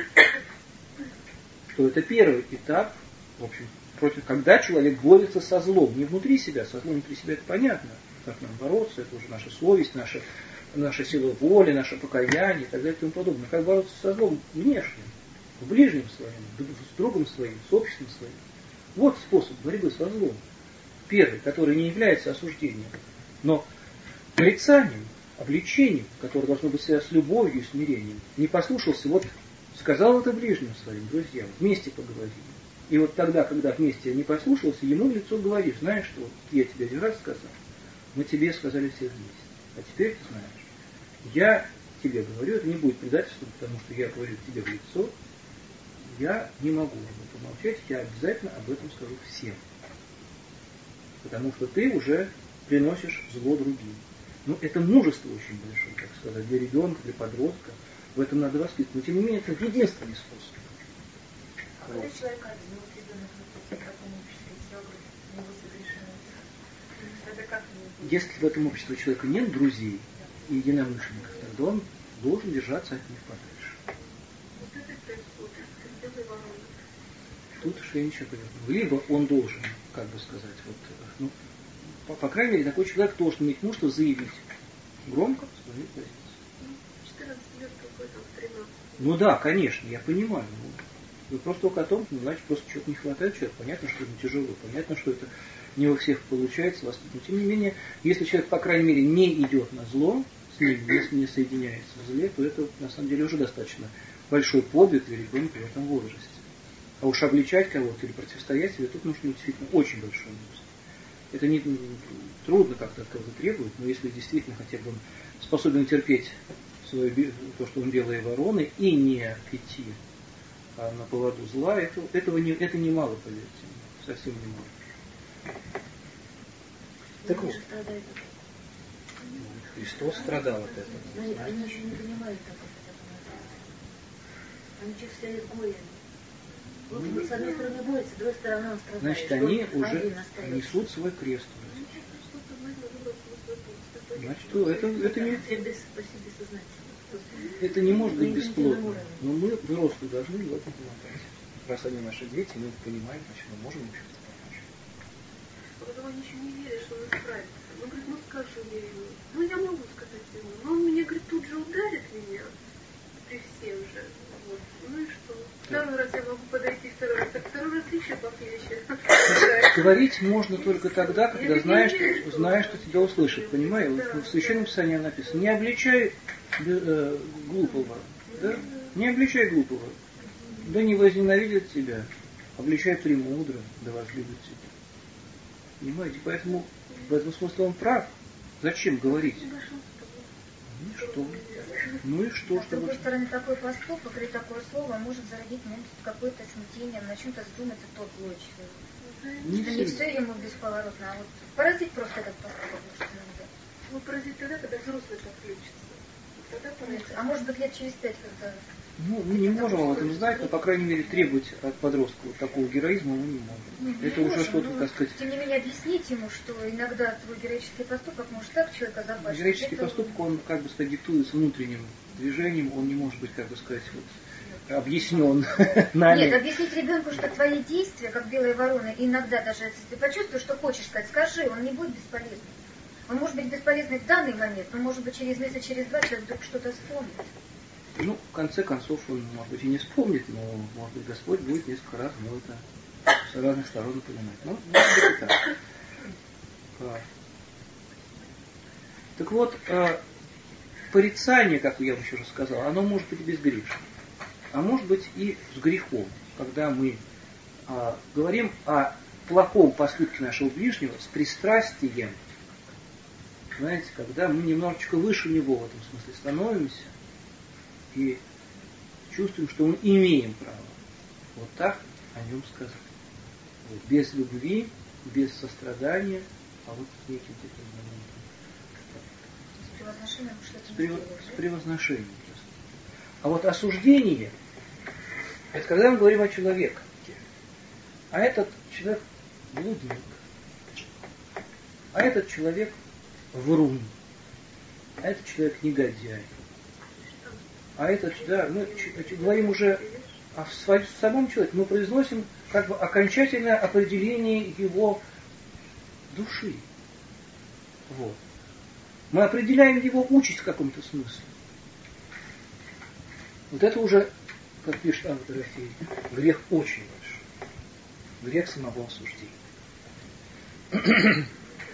что это первый этап, в общем, против, когда человек борется со злом. Не внутри себя, со злом внутри себя это понятно, как нам бороться, это уже наша совесть, наша, наша сила воли, наше покаяние и так далее и тому подобное. Как бороться со злом внешним, в ближнем своем, с другом своим, с обществом своим. Вот способ борьбы со злом. Первый, который не является осуждением, но порицанием, обличением, которое должно быть связано с любовью и смирением. Не послушался, вот сказал это ближним своим друзьям, вместе поговорили. И вот тогда, когда вместе не послушался, ему в лицо говоришь, знаешь, что вот я тебе один раз сказал, мы тебе сказали все вместе. А теперь ты знаешь, я тебе говорю, это не будет предательством, потому что я говорю тебе в лицо, я не могу об этом молчать, я обязательно об этом скажу всем. Потому что ты уже приносишь зло другим. Ну, это мужество очень большое, так сказать, для ребенка, для подростка. В этом надо воспитывать. Но, тем не менее, это единственный способ. А когда человек один, вот ребенок в таком обществе, все вокруг него совершенствуется, это как ему? Если в этом обществе у человека нет друзей и единомышленников, тогда он должен держаться от них подальше. Вот это происходит, как белый ворон. Тут уж я ничего не говорю. Либо он должен, как бы сказать, вот, ну, по, по крайней мере, такой человек должен иметь мужество заявить громко свою позицию. четырнадцать лет какой-то, тринадцать. Ну да, конечно, я понимаю. Вы просто только о том, ну, значит, просто чего-то не хватает человеку. Понятно, что это тяжело, понятно, что это не у всех получается воспитывать. Но тем не менее, если человек, по крайней мере, не идет на зло с ним, если не соединяется в зле, то это на самом деле уже достаточно большой подвиг для ребенка в этом возрасте. А уж обличать кого-то или противостоять себе, тут нужно действительно очень большой мужество. Это не трудно как-то от кого-то требовать, но если действительно хотя бы он способен терпеть свое, то, что он белые вороны, и не идти а на поводу зла, это, этого не, это немало, поверьте, совсем немало. Так вот, Христос страдал от этого. Они, они еще не понимают, как это законодательство. Они чувствуют горе. Вот он с одной стороны борется, с другой стороны он страдает. Значит, они уже несут свой крест. Значит, это, это, не, это не может быть бесплодно. Но мы, взрослые, должны в этом помогать. Раз они наши дети, мы понимаем, значит, мы можем им что-то помочь. Потом они еще не верят, что он справится. Он говорит, ну скажу я ему. Ну я могу сказать ему. Но он меня, говорит, тут же ударит меня. При всем же. Вот. Ну и что? Второй раз я могу подойти, второй раз. Так второй раз еще похлеще. Говорить можно только тогда, когда знаешь, что, знаешь, что тебя услышат. Понимаешь? Вот в Священном Писании написано, не обличай э, глупого. Да? Не обличай глупого. Да не возненавидят тебя. Обличай премудро, да возлюбят тебя. Понимаете? Поэтому в этом смысле он прав. Зачем говорить? Ну и что? Ну и что? А с другой стороны, такой поступок или такое слово может зародить какое-то смятение, начнет задуматься тот злой человек. Не, не все ему бесповоротно, а вот поразить просто этот поступок может иногда. Ну поразить тогда, когда взрослый подключится. Тогда поразить. А может быть лет через пять, когда... Ну, мы не можем об этом знать, но, по крайней мере, требовать от подростка вот такого героизма мы не можем. Не, не это можем, уже что-то, но, так сказать... Тем не менее, объяснить ему, что иногда твой героический поступок может так человека запачкать. Героический это... поступок, он, как бы сказать, диктуется внутренним движением, он не может быть, как бы сказать, вот, объяснен нами. Нет, объяснить ребенку, что твои действия, как белые вороны, иногда даже, если ты почувствуешь, что хочешь сказать, скажи, он не будет бесполезным. Он может быть бесполезный в данный момент, но может быть через месяц, через два человек вдруг что-то вспомнит. Ну, в конце концов, он, может быть, и не вспомнит, но, может быть, Господь будет несколько раз ему это с разных сторон напоминать. Ну, может быть, и так. А. Так вот, а, порицание, как я вам еще раз сказал, оно может быть и безгрешно, а может быть и с грехом, когда мы а, говорим о плохом поступке нашего ближнего с пристрастием. Знаете, когда мы немножечко выше него в этом смысле становимся, и чувствуем, что мы имеем право вот так о нем сказать. Вот, без любви, без сострадания, а вот с неким таким моментом. С превозношением, что это С, прев... сделаешь, с да? превозношением. А вот осуждение, это когда мы говорим о человеке. А этот человек блудник. А этот человек врун. А этот человек негодяй. А этот, да, мы говорим уже о своем, самом человеке, мы произносим как бы окончательное определение его души. Вот. Мы определяем его участь в каком-то смысле. Вот это уже, как пишет Анна Дорофея, грех очень большой. Грех самого осуждения.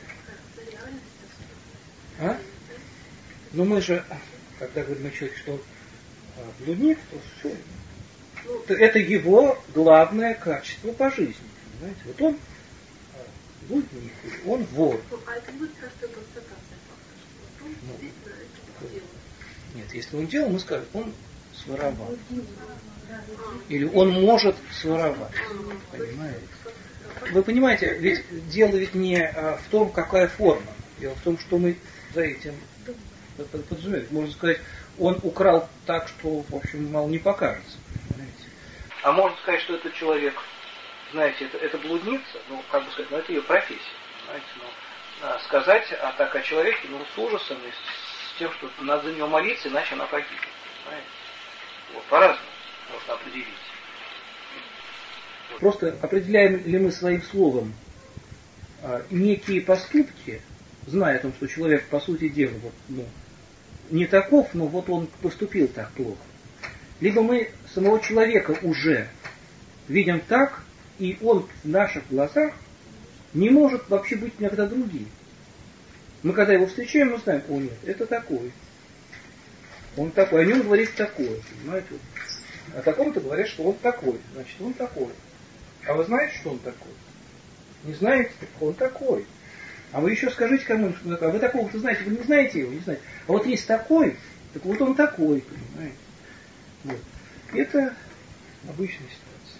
А? Но мы же, когда говорим о человеке, что он блудник, то все, Это его главное качество по жизни. Понимаете? Вот он блудник, он вор. А это будет простая констатация факта, что он Ну, действительно это делал. Нет, если он делал, мы скажем, он своровал. Или он может своровать. Понимаете? Вы понимаете, ведь дело ведь не в том, какая форма. Дело в том, что мы за этим подживаем. Можно сказать, он украл так, что, в общем, мало не покажется. Понимаете? А можно сказать, что этот человек, знаете, это, это блудница, ну, как бы сказать, ну, это ее профессия. Понимаете? Ну, а сказать а так о человеке, ну, с ужасом, и с тем, что надо за него молиться, иначе она погибнет. Понимаете? Вот, по-разному можно определить. Просто определяем ли мы своим словом а, некие поступки, зная о том, что человек, по сути дела, вот, ну, не таков, но вот он поступил так плохо. Либо мы самого человека уже видим так, и он в наших глазах не может вообще быть никогда другим. Мы когда его встречаем, мы знаем, о нет, это такой. Он такой, о нем говорит такое, понимаете? О таком-то говорят, что он такой, значит, он такой. А вы знаете, что он такой? Не знаете? Он такой. А вы еще скажите кому-нибудь, что такое. А вы такого-то знаете, вы не знаете его, не знаете. А вот есть такой, так вот он такой, понимаете? Вот. Это обычная ситуация.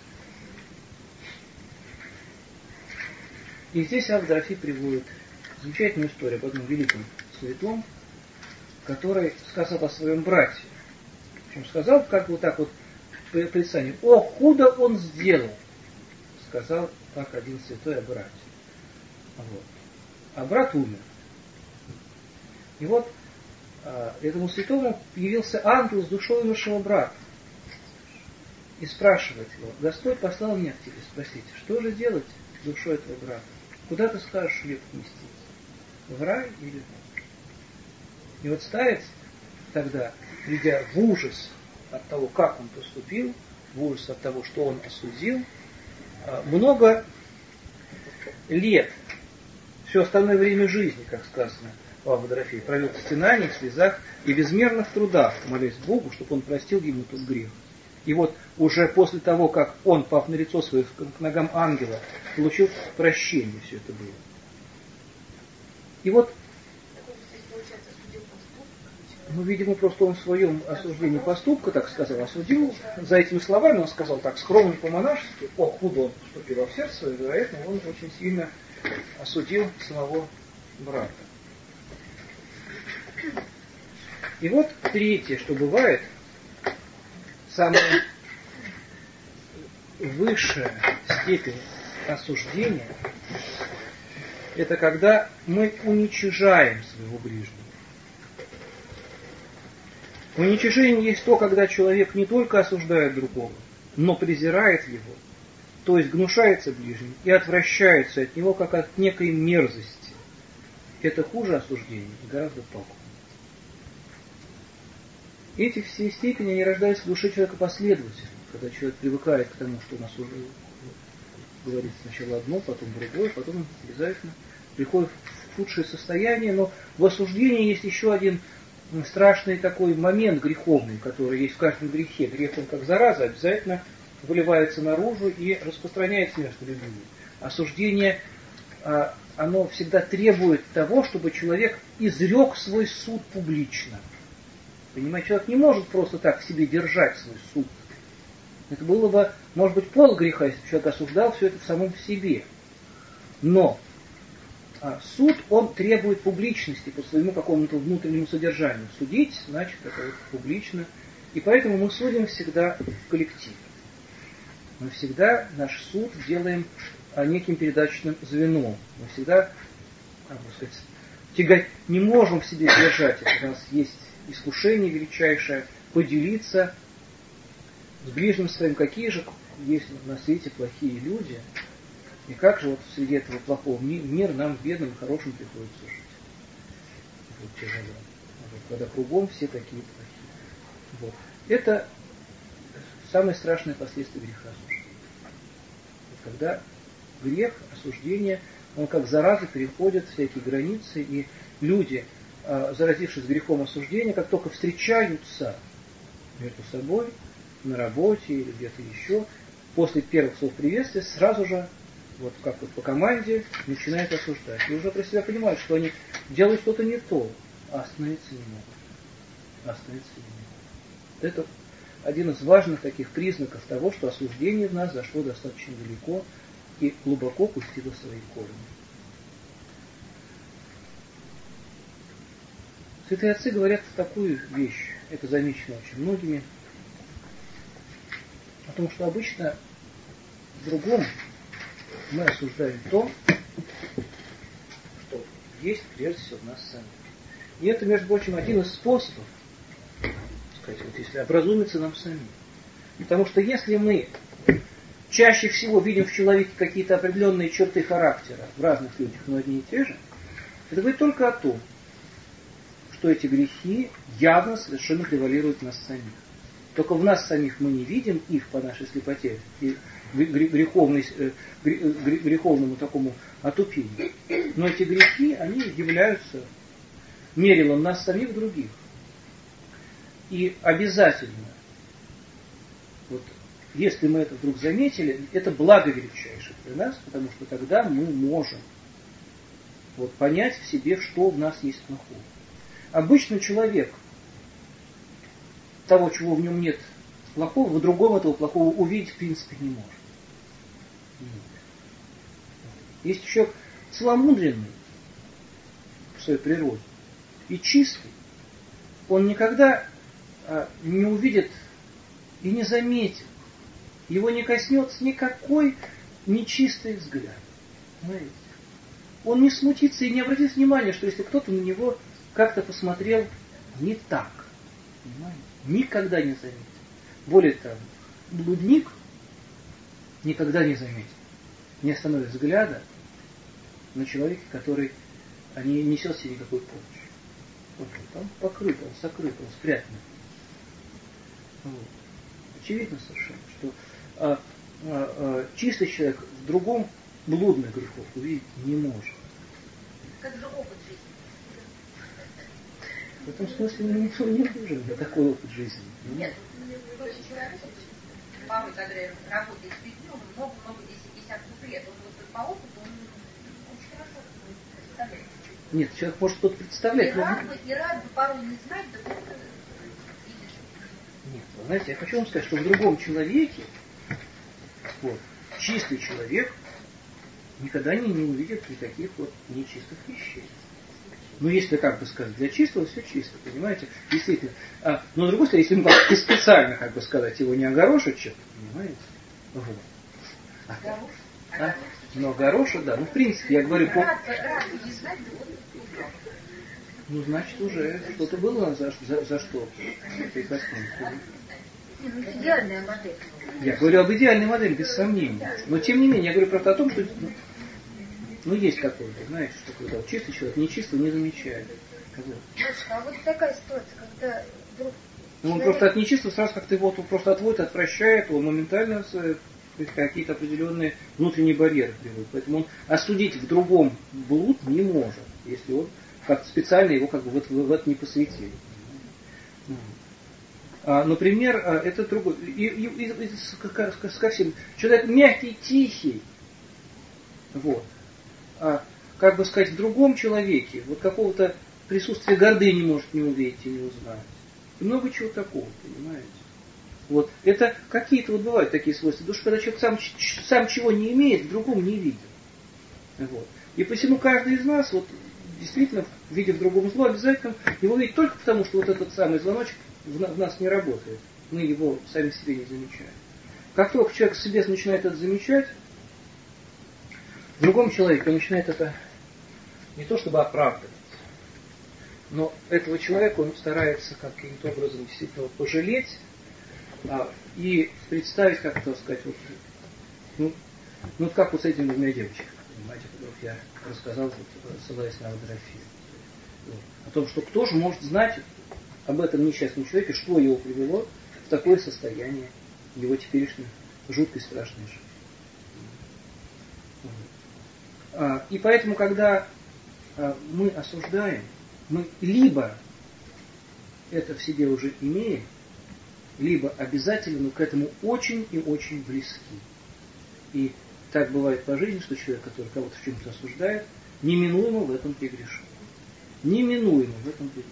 И здесь Авдотья приводит замечательную историю об одном великом святом, который сказал о своем брате. Причем сказал, как вот так вот по Писанию, о, худо он сделал, сказал так один святой о брате. Вот. А брат умер. И вот а, этому святому явился ангел с душой умершего брата. И спрашивает его, Господь послал меня к тебе спросить, что же делать с душой этого брата? Куда ты скажешь ее поместить? В рай или в ад? И вот старец тогда, придя в ужас от того, как он поступил, в ужас от того, что он осудил, много лет, все остальное время жизни, как сказано в Авдотье, провел в стенаниях, слезах и безмерных трудах, молясь Богу, чтобы он простил ему тот грех. И вот уже после того, как он, пав на лицо свое к ногам ангела, получил прощение, все это было. И вот, ну, видимо, просто он в своем осуждении поступка, так сказал, осудил. За этими словами он сказал так, скромно по-монашески, о, худо он поступил в сердце, и, вероятно, он очень сильно осудил самого брата. И вот третье, что бывает, самая высшая степень осуждения, это когда мы уничижаем своего ближнего. Уничижение есть то, когда человек не только осуждает другого, но презирает его, то есть гнушается ближним и отвращается от него, как от некой мерзости. Это хуже осуждения и гораздо пагубнее. Эти все степени, они рождаются в душе человека последовательно, когда человек привыкает к тому, что он осуждает, говорит сначала одно, потом другое, потом обязательно приходит в худшее состояние, но в осуждении есть еще один страшный такой момент греховный, который есть в каждом грехе. Грех, он как зараза, обязательно выливается наружу и распространяется между людьми. Осуждение, оно всегда требует того, чтобы человек изрек свой суд публично. Понимаете, человек не может просто так себе держать свой суд. Это было бы, может быть, пол греха, если бы человек осуждал все это в самом себе. Но а суд, он требует публичности по своему какому-то внутреннему содержанию. Судить, значит, это вот публично. И поэтому мы судим всегда в коллективе. Мы всегда наш суд делаем неким передаточным звеном. Мы всегда, как бы сказать, тягать, не можем в себе держать. У нас есть искушение величайшее поделиться с ближним своим, какие же есть на свете плохие люди. И как же вот среди этого плохого мира нам, бедным и хорошим, приходится жить? Вот тяжело. Вот, когда кругом все такие плохие. Вот. Это самое страшное последствие греха осуждения. Вот когда грех, осуждение, он как зараза переходит всякие границы, и люди, заразившись грехом осуждения, как только встречаются между собой, на работе или где-то еще, после первых слов приветствия сразу же, вот как вот по команде, начинают осуждать. И уже про себя понимают, что они делают что-то не то, а остановиться не могут. Остановиться не могут. Это один из важных таких признаков того, что осуждение в нас зашло достаточно далеко и глубоко пустило свои корни. Святые отцы говорят такую вещь, это замечено очень многими, о том, что обычно в другом мы осуждаем то, что есть прежде всего в нас самих. И это, между прочим, один из способов, сказать, вот если образумиться нам самим. Потому что если мы чаще всего видим в человеке какие-то определенные черты характера в разных людях, но одни и те же, это говорит только о том, что эти грехи явно совершенно превалируют в нас самих. Только в нас самих мы не видим их по нашей слепоте и греховному такому отупению. Но эти грехи, они являются мерилом нас самих других. И обязательно, вот, если мы это вдруг заметили, это благо величайшее для нас, потому что тогда мы можем вот, понять в себе, что в нас есть плохого. Обычно человек того, чего в нем нет плохого, в другом этого плохого увидеть в принципе не может. Есть еще целомудренный в своей природе и чистый. Он никогда а, не увидит и не заметит, его не коснется никакой нечистый взгляд. Знаете? Он не смутится и не обратит внимания, что если кто-то на него как-то посмотрел не так. Понимаете? Никогда не заметит. Более того, блудник никогда не заметит, не остановит взгляда на человека, который не несет себе никакой помощи. Вот он там покрыт, он сокрыт, он спрятан. Вот. Очевидно совершенно, что а, а, а, чистый человек в другом блудных грехов увидеть не может. Как же опыт жизни. В этом смысле мне никто не нужен для такой опыт жизни. Нет, очень человек, порой, когда работает с людьми, он много-много десятков лет, он вот по опыту, он очень хорошо представляет. Нет, человек может что-то представлять. И но... рад бы, и рад бы порой не знать, да просто видишь. Нет, вы знаете, я хочу вам сказать, что в другом человеке, вот, чистый человек никогда не, не увидит никаких вот нечистых вещей. Ну, если, как бы сказать, для чистого все чисто, понимаете? Действительно. А, но, с другой стороны, если ему как-то специально, как бы сказать, его не огорошить что-то, понимаете? Вот. А, Горош? а? Но огороша, да. Ну, в принципе, я говорю... По... Рад, рад не знать, да вот. Ну, значит, уже что-то было за, за, за что. Ну, идеальная модель. Я говорю об идеальной модели, без сомнения. Но, тем не менее, я говорю просто о том, что... Ну, есть такое, знаете, что когда чистый человек нечистого не замечает. Дочка, а вот такая ситуация, когда вдруг... Ну, он человек... просто от нечистого сразу как-то его просто отводит, отвращает, он моментально какие-то определенные внутренние барьеры приводит. Поэтому он осудить в другом блуд не может, если он как-то специально его как бы в это, в это не посвятили. А, например, это другой... И, и, и, и, ко всем. Человек мягкий, тихий. Вот. А, как бы сказать, в другом человеке вот какого-то присутствия гордыни может не увидеть и не узнать. И много чего такого, понимаете? Вот. Это какие-то вот бывают такие свойства. Потому что когда человек сам, сам чего не имеет, в другом не видит. Вот. И посему каждый из нас, вот, действительно, видя в другом зло, обязательно его видит только потому, что вот этот самый звоночек в, в нас не работает. Мы его сами себе не замечаем. Как только человек в себе начинает это замечать, в другом человеке он начинает это не то чтобы оправдывать, но этого человека он старается каким-то образом действительно пожалеть а, и представить, как это сказать, вот, ну, ну как вот с этими двумя девочками, понимаете, которых я рассказал, вот, ссылаясь на Авдорофию. Вот. О том, что кто же может знать об этом несчастном человеке, что его привело в такое состояние его теперешней жуткой страшной жизни. И поэтому, когда мы осуждаем, мы либо это в себе уже имеем, либо обязательно, но к этому очень и очень близки. И так бывает по жизни, что человек, который кого-то в чем-то осуждает, неминуемо в этом прегрешит. Неминуемо в этом прегрешит.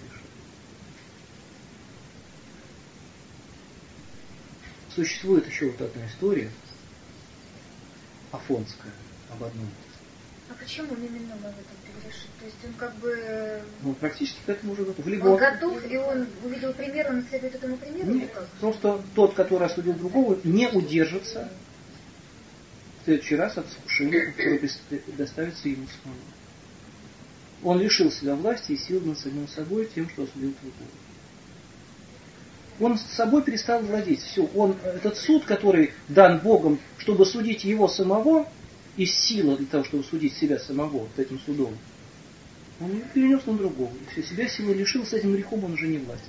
Существует еще вот одна история, афонская, об одном. А почему неминуемо в этом прегрешит? То есть он как бы... Ну, практически к этому уже готов. Либо он он готов, и он увидел пример, он следует этому примеру? Нет, потому что тот, который осудил другого, не удержится в следующий раз от искушения, которое доставится ему самому. Он лишил себя власти и сил над самим собой тем, что осудил другого. Он с собой перестал владеть. Все, он, этот суд, который дан Богом, чтобы судить его самого, и сила для того, чтобы судить себя самого вот этим судом, он перенес на другого. И все, себя силы лишил, с этим грехом он уже не властен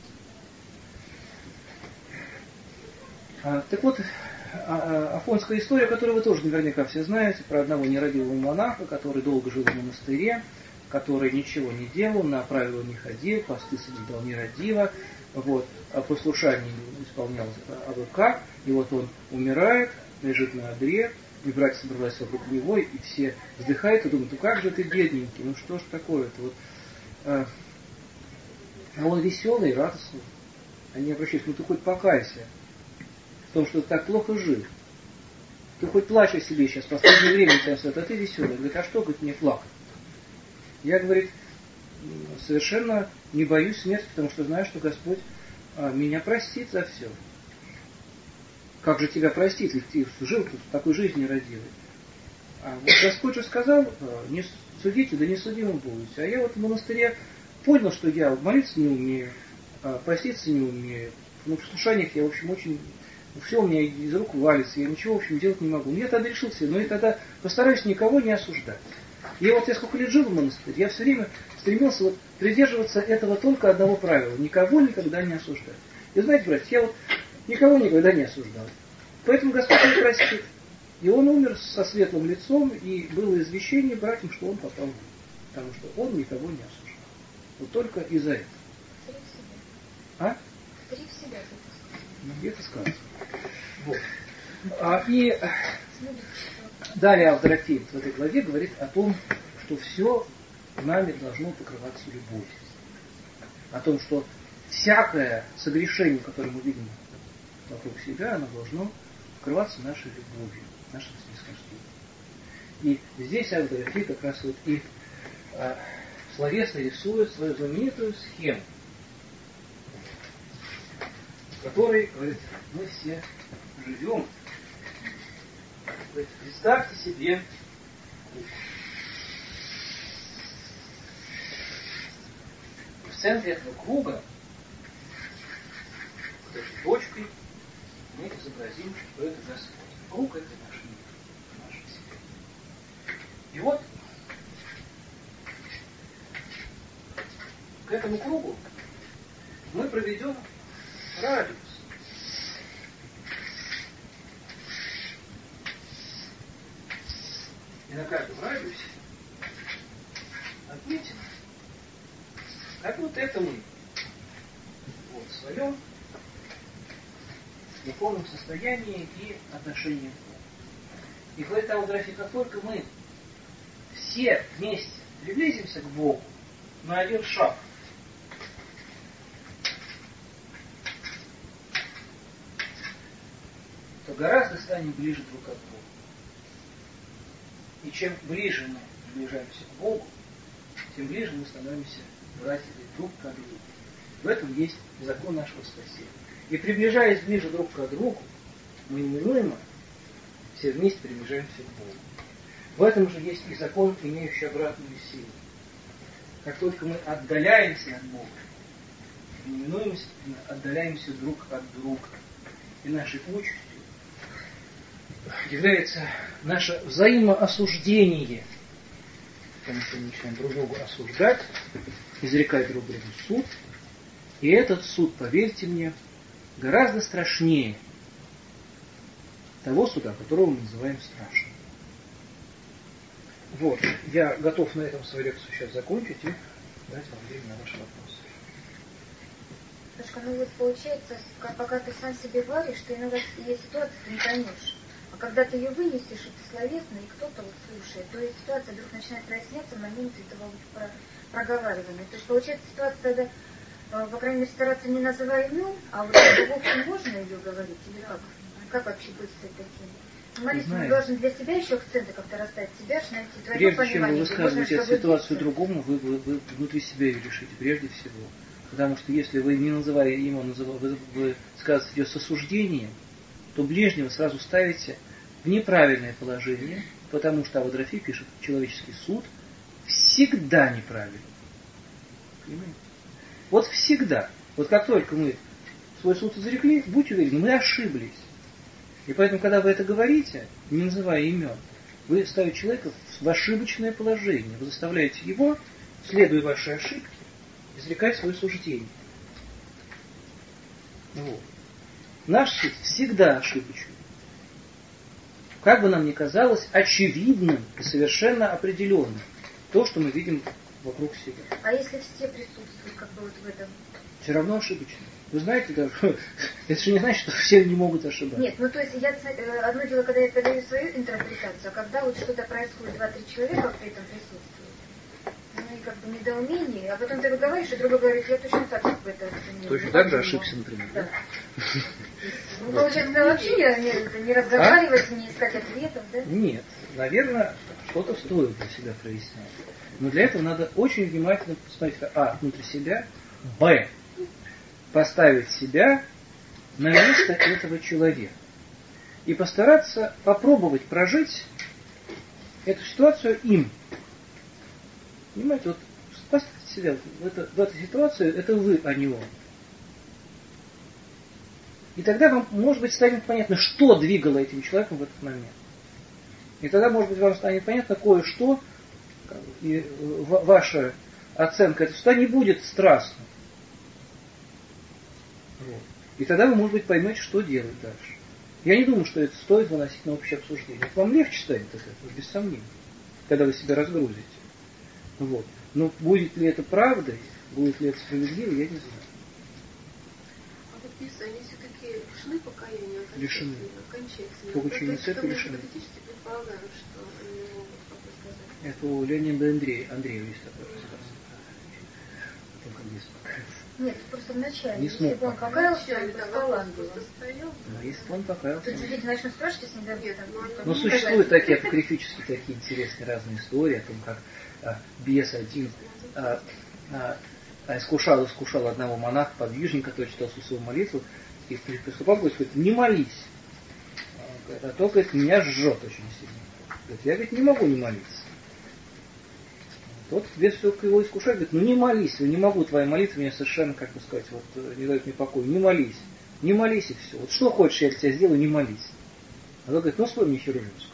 справиться. А, так вот, а, афонская история, которую вы тоже наверняка все знаете, про одного нерадивого монаха, который долго жил в монастыре, который ничего не делал, на правила не ходил, посты соблюдал нерадиво, вот, а послушание исполнял абы как, и вот он умирает, лежит на одре, и братья собрались вокруг него, и все вздыхают и думают, ну как же ты бедненький, ну что ж такое-то, вот, а, а он веселый, радостный. Они обращаются, ну ты хоть покайся в том, что ты так плохо жил. Ты хоть плачь о себе сейчас, в последнее время тебя свет, а ты веселый. Говорит, а что, говорит, мне плакать? Я, говорит, совершенно не боюсь смерти, потому что знаю, что Господь а, меня простит за все. Как же тебя простит, ведь ты жил тут в такой жизни нерадивой. А вот Господь же сказал, не судите, да не судимым будете. А я вот в монастыре понял, что я молиться не умею, проститься не умею. Но в послушаниях я, в общем, очень... Все у меня из рук валится, я ничего, в общем, делать не могу. Я тогда решил себе, но я тогда постараюсь никого не осуждать. И вот я сколько лет жил в монастыре, я все время стремился вот придерживаться этого только одного правила. Никого никогда не осуждать. И знаете, братья, я вот никого никогда не осуждал. Поэтому Господь не простит. И он умер со светлым лицом, и было извещение братьям, что он попал в ад. Потому что он никого не осуждал. Вот только из-за этого. А? Три в себя. Ну, где-то сказано. Вот. А, и далее Авдорофеев в этой главе говорит о том, что все нами должно покрываться любовью. О том, что всякое согрешение, которое мы видим вокруг себя, оно должно покрываться нашей любовью, нашим снисхождением. И здесь Авдорофеев как раз вот и а, словесно рисует свою знаменитую схему, в которой, говорит, мы все живем. Говорит, представьте себе круг. В центре этого круга, вот этой точкой, мы изобразим, что это Господь. Круг — это наш мир, наша семья. И вот к этому кругу мы проведем радиус. И на каждом радиусе отметим, как вот это мы вот, в своем духовном состоянии и отношении к Богу. И говорит Авдорофеев, как только мы все вместе приблизимся к Богу на один шаг, то гораздо станем ближе друг от Бога. И чем ближе мы приближаемся к Богу, тем ближе мы становимся братьями друг к другу. В этом есть закон нашего спасения. И приближаясь ближе друг к другу, мы неминуемо все вместе приближаемся к Богу. В этом же есть и закон, имеющий обратную силу. Как только мы отдаляемся от Бога, неминуемо отдаляемся друг от друга. И нашей участью является наше взаимоосуждение. Потому что мы начинаем друг друга осуждать, изрекать друг другу суд. И этот суд, поверьте мне, гораздо страшнее того суда, которого мы называем страшным. Вот, я готов на этом свою лекцию сейчас закончить и дать вам время на ваши вопросы. Леночка, ну вот получается, пока ты сам себе варишь, ты иногда есть ситуация, ты не поймешь. А когда ты ее вынесешь, это словесно, и кто-то вот слушает, то есть ситуация вдруг начинает проясняться в моменте этого вот проговаривания. То есть получается ситуация тогда, по крайней мере, стараться не называя имен, а вот в общем можно ее говорить, или как? Как вообще быть с этой темой? Молитва, мы должны для себя еще акценты как-то расставить, себя же найти твое понимание. Прежде чем вы высказываете эту ситуацию другому, вы, вы, вы внутри себя ее решите, прежде всего. Потому что если вы, не называя ему, вы, вы сказываете ее с осуждением, то ближнего сразу ставите в неправильное положение, потому что Авод Рафи пишет, человеческий суд всегда неправильный. Понимаете? Вот всегда. Вот как только мы свой суд изрекли, будьте уверены, мы ошиблись. И поэтому, когда вы это говорите, не называя имен, вы ставите человека в ошибочное положение. Вы заставляете его, следуя вашей ошибке, изрекать свое суждение. Вот. Наш суд всегда ошибочный. Как бы нам ни казалось очевидным и совершенно определенным то, что мы видим вокруг себя. А если все присутствуют, как бы вот в этом? Все равно ошибочно. Вы знаете, даже, это же не значит, что все не могут ошибаться. Нет, ну то есть я одно дело, когда я подаю свою интерпретацию, а когда вот что-то происходит, два-три человека при этом присутствуют, ну и как бы недоумение, а потом ты говоришь, и другой говорит, я точно так как бы это... Точно так же ошибся, например. Да. Ну, получается, вообще не, не разговаривать, не искать ответов, да? Нет, наверное, что-то стоит для себя прояснять. Но для этого надо очень внимательно посмотреть, а, внутри себя, б, поставить себя на место этого человека. И постараться попробовать прожить эту ситуацию им. Понимаете, вот поставьте себя в, это, в эту ситуацию, это вы, а не он. И тогда вам, может быть, станет понятно, что двигало этим человеком в этот момент. И тогда, может быть, вам станет понятно кое-что, и ваша оценка этого суда не будет страстной. Вот. И тогда вы, может быть, поймете, что делать дальше. Я не думаю, что это стоит выносить на общее обсуждение. Вам легче станет от этого, без сомнений, когда вы себя разгрузите. Вот. Но будет ли это правдой, будет ли это справедливо, я не знаю. А вот если они все-таки лишены покаяния, лишены. окончательно. Как учение церкви лишены. Гипотетически предполагаем, что они не могут, как вы сказали. Это у Леонида Андрея, Андреева есть такое государство. Только не покаялся. Нет, просто вначале. Не смог если бы он покаялся, Вначале, то да, стал вопрос ангелом. просто стоял. Но если бы он покаялся. Тут же дети начнут спрашивать, если не дадут. Но существуют такие апокрифические, такие интересные разные истории о том, как а, бес один а, а, а, искушал, искушал одного монаха, подвижника, который читал свою молитву, и приступал, говорит, не молись. А то, говорит, меня жжет очень сильно. Говорит, я, говорит, не могу не молиться. Тот бес все его искушает, говорит, ну не молись, я не могу, твоя молитва меня совершенно, как бы сказать, вот, не дает мне покоя, не молись, не молись и все. Вот что хочешь, я для тебя сделаю, не молись. А тот говорит, ну спой мне Херувимскую.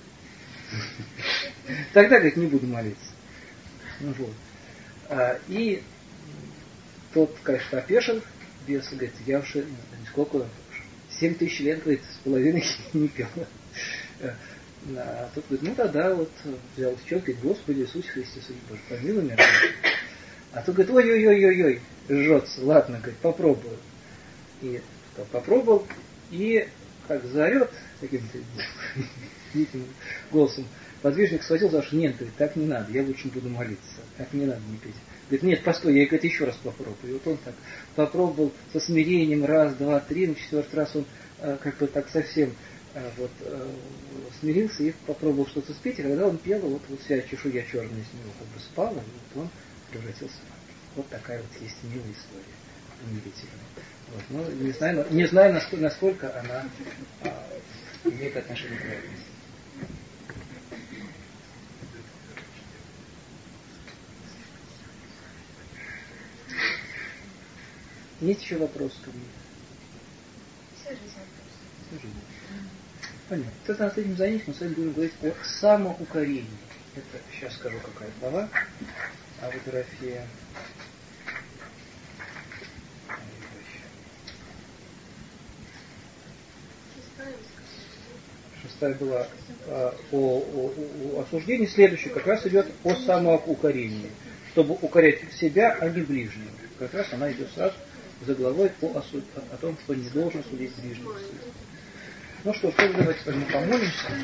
Тогда, говорит, не буду молиться. Ну, вот. а, и тот, конечно, опешил, бес, говорит, я уже сколько, семь тысяч лет, говорит, с половиной не пел. А тот говорит, ну тогда вот взял счет, говорит, Господи Иисусе Христе, судьи Божий, помилуй меня. А тот говорит, ой-ой-ой-ой-ой, жжется, ладно, говорит, попробую. И попробовал, и как заорет таким-то диким голосом, подвижник схватил, сказал, что нет, говорит, так не надо, я лучше буду молиться, так не надо, не петь. Говорит, нет, постой, я, говорит, еще раз попробую. И вот он так попробовал со смирением, раз, два, три, на четвертый раз он как бы так совсем вот, смирился и попробовал что-то спеть, и когда он пел, вот, вот вся чешуя черная с него как бы спала, и вот он превратился в ангел. Вот такая вот есть милая история, умилительная. Вот, но не знаю, не знаю насколько, насколько она а, имеет отношение к реальности. Есть еще вопрос ко мне? Вся жизнь вопрос. Вся жизнь. Понятно. Тогда над этим занятием мы с вами будем говорить о самоукорении. Это сейчас скажу, какая глава. Авод Рафия. Шестая была а, о, о, о осуждении. Следующая как раз идет о самоукорении. Чтобы укорять себя, а не ближнего. Как раз она идет сразу за главой о, осуд, о, о том, что не должен судить ближнего. Ну что ж, давайте с вами помолимся.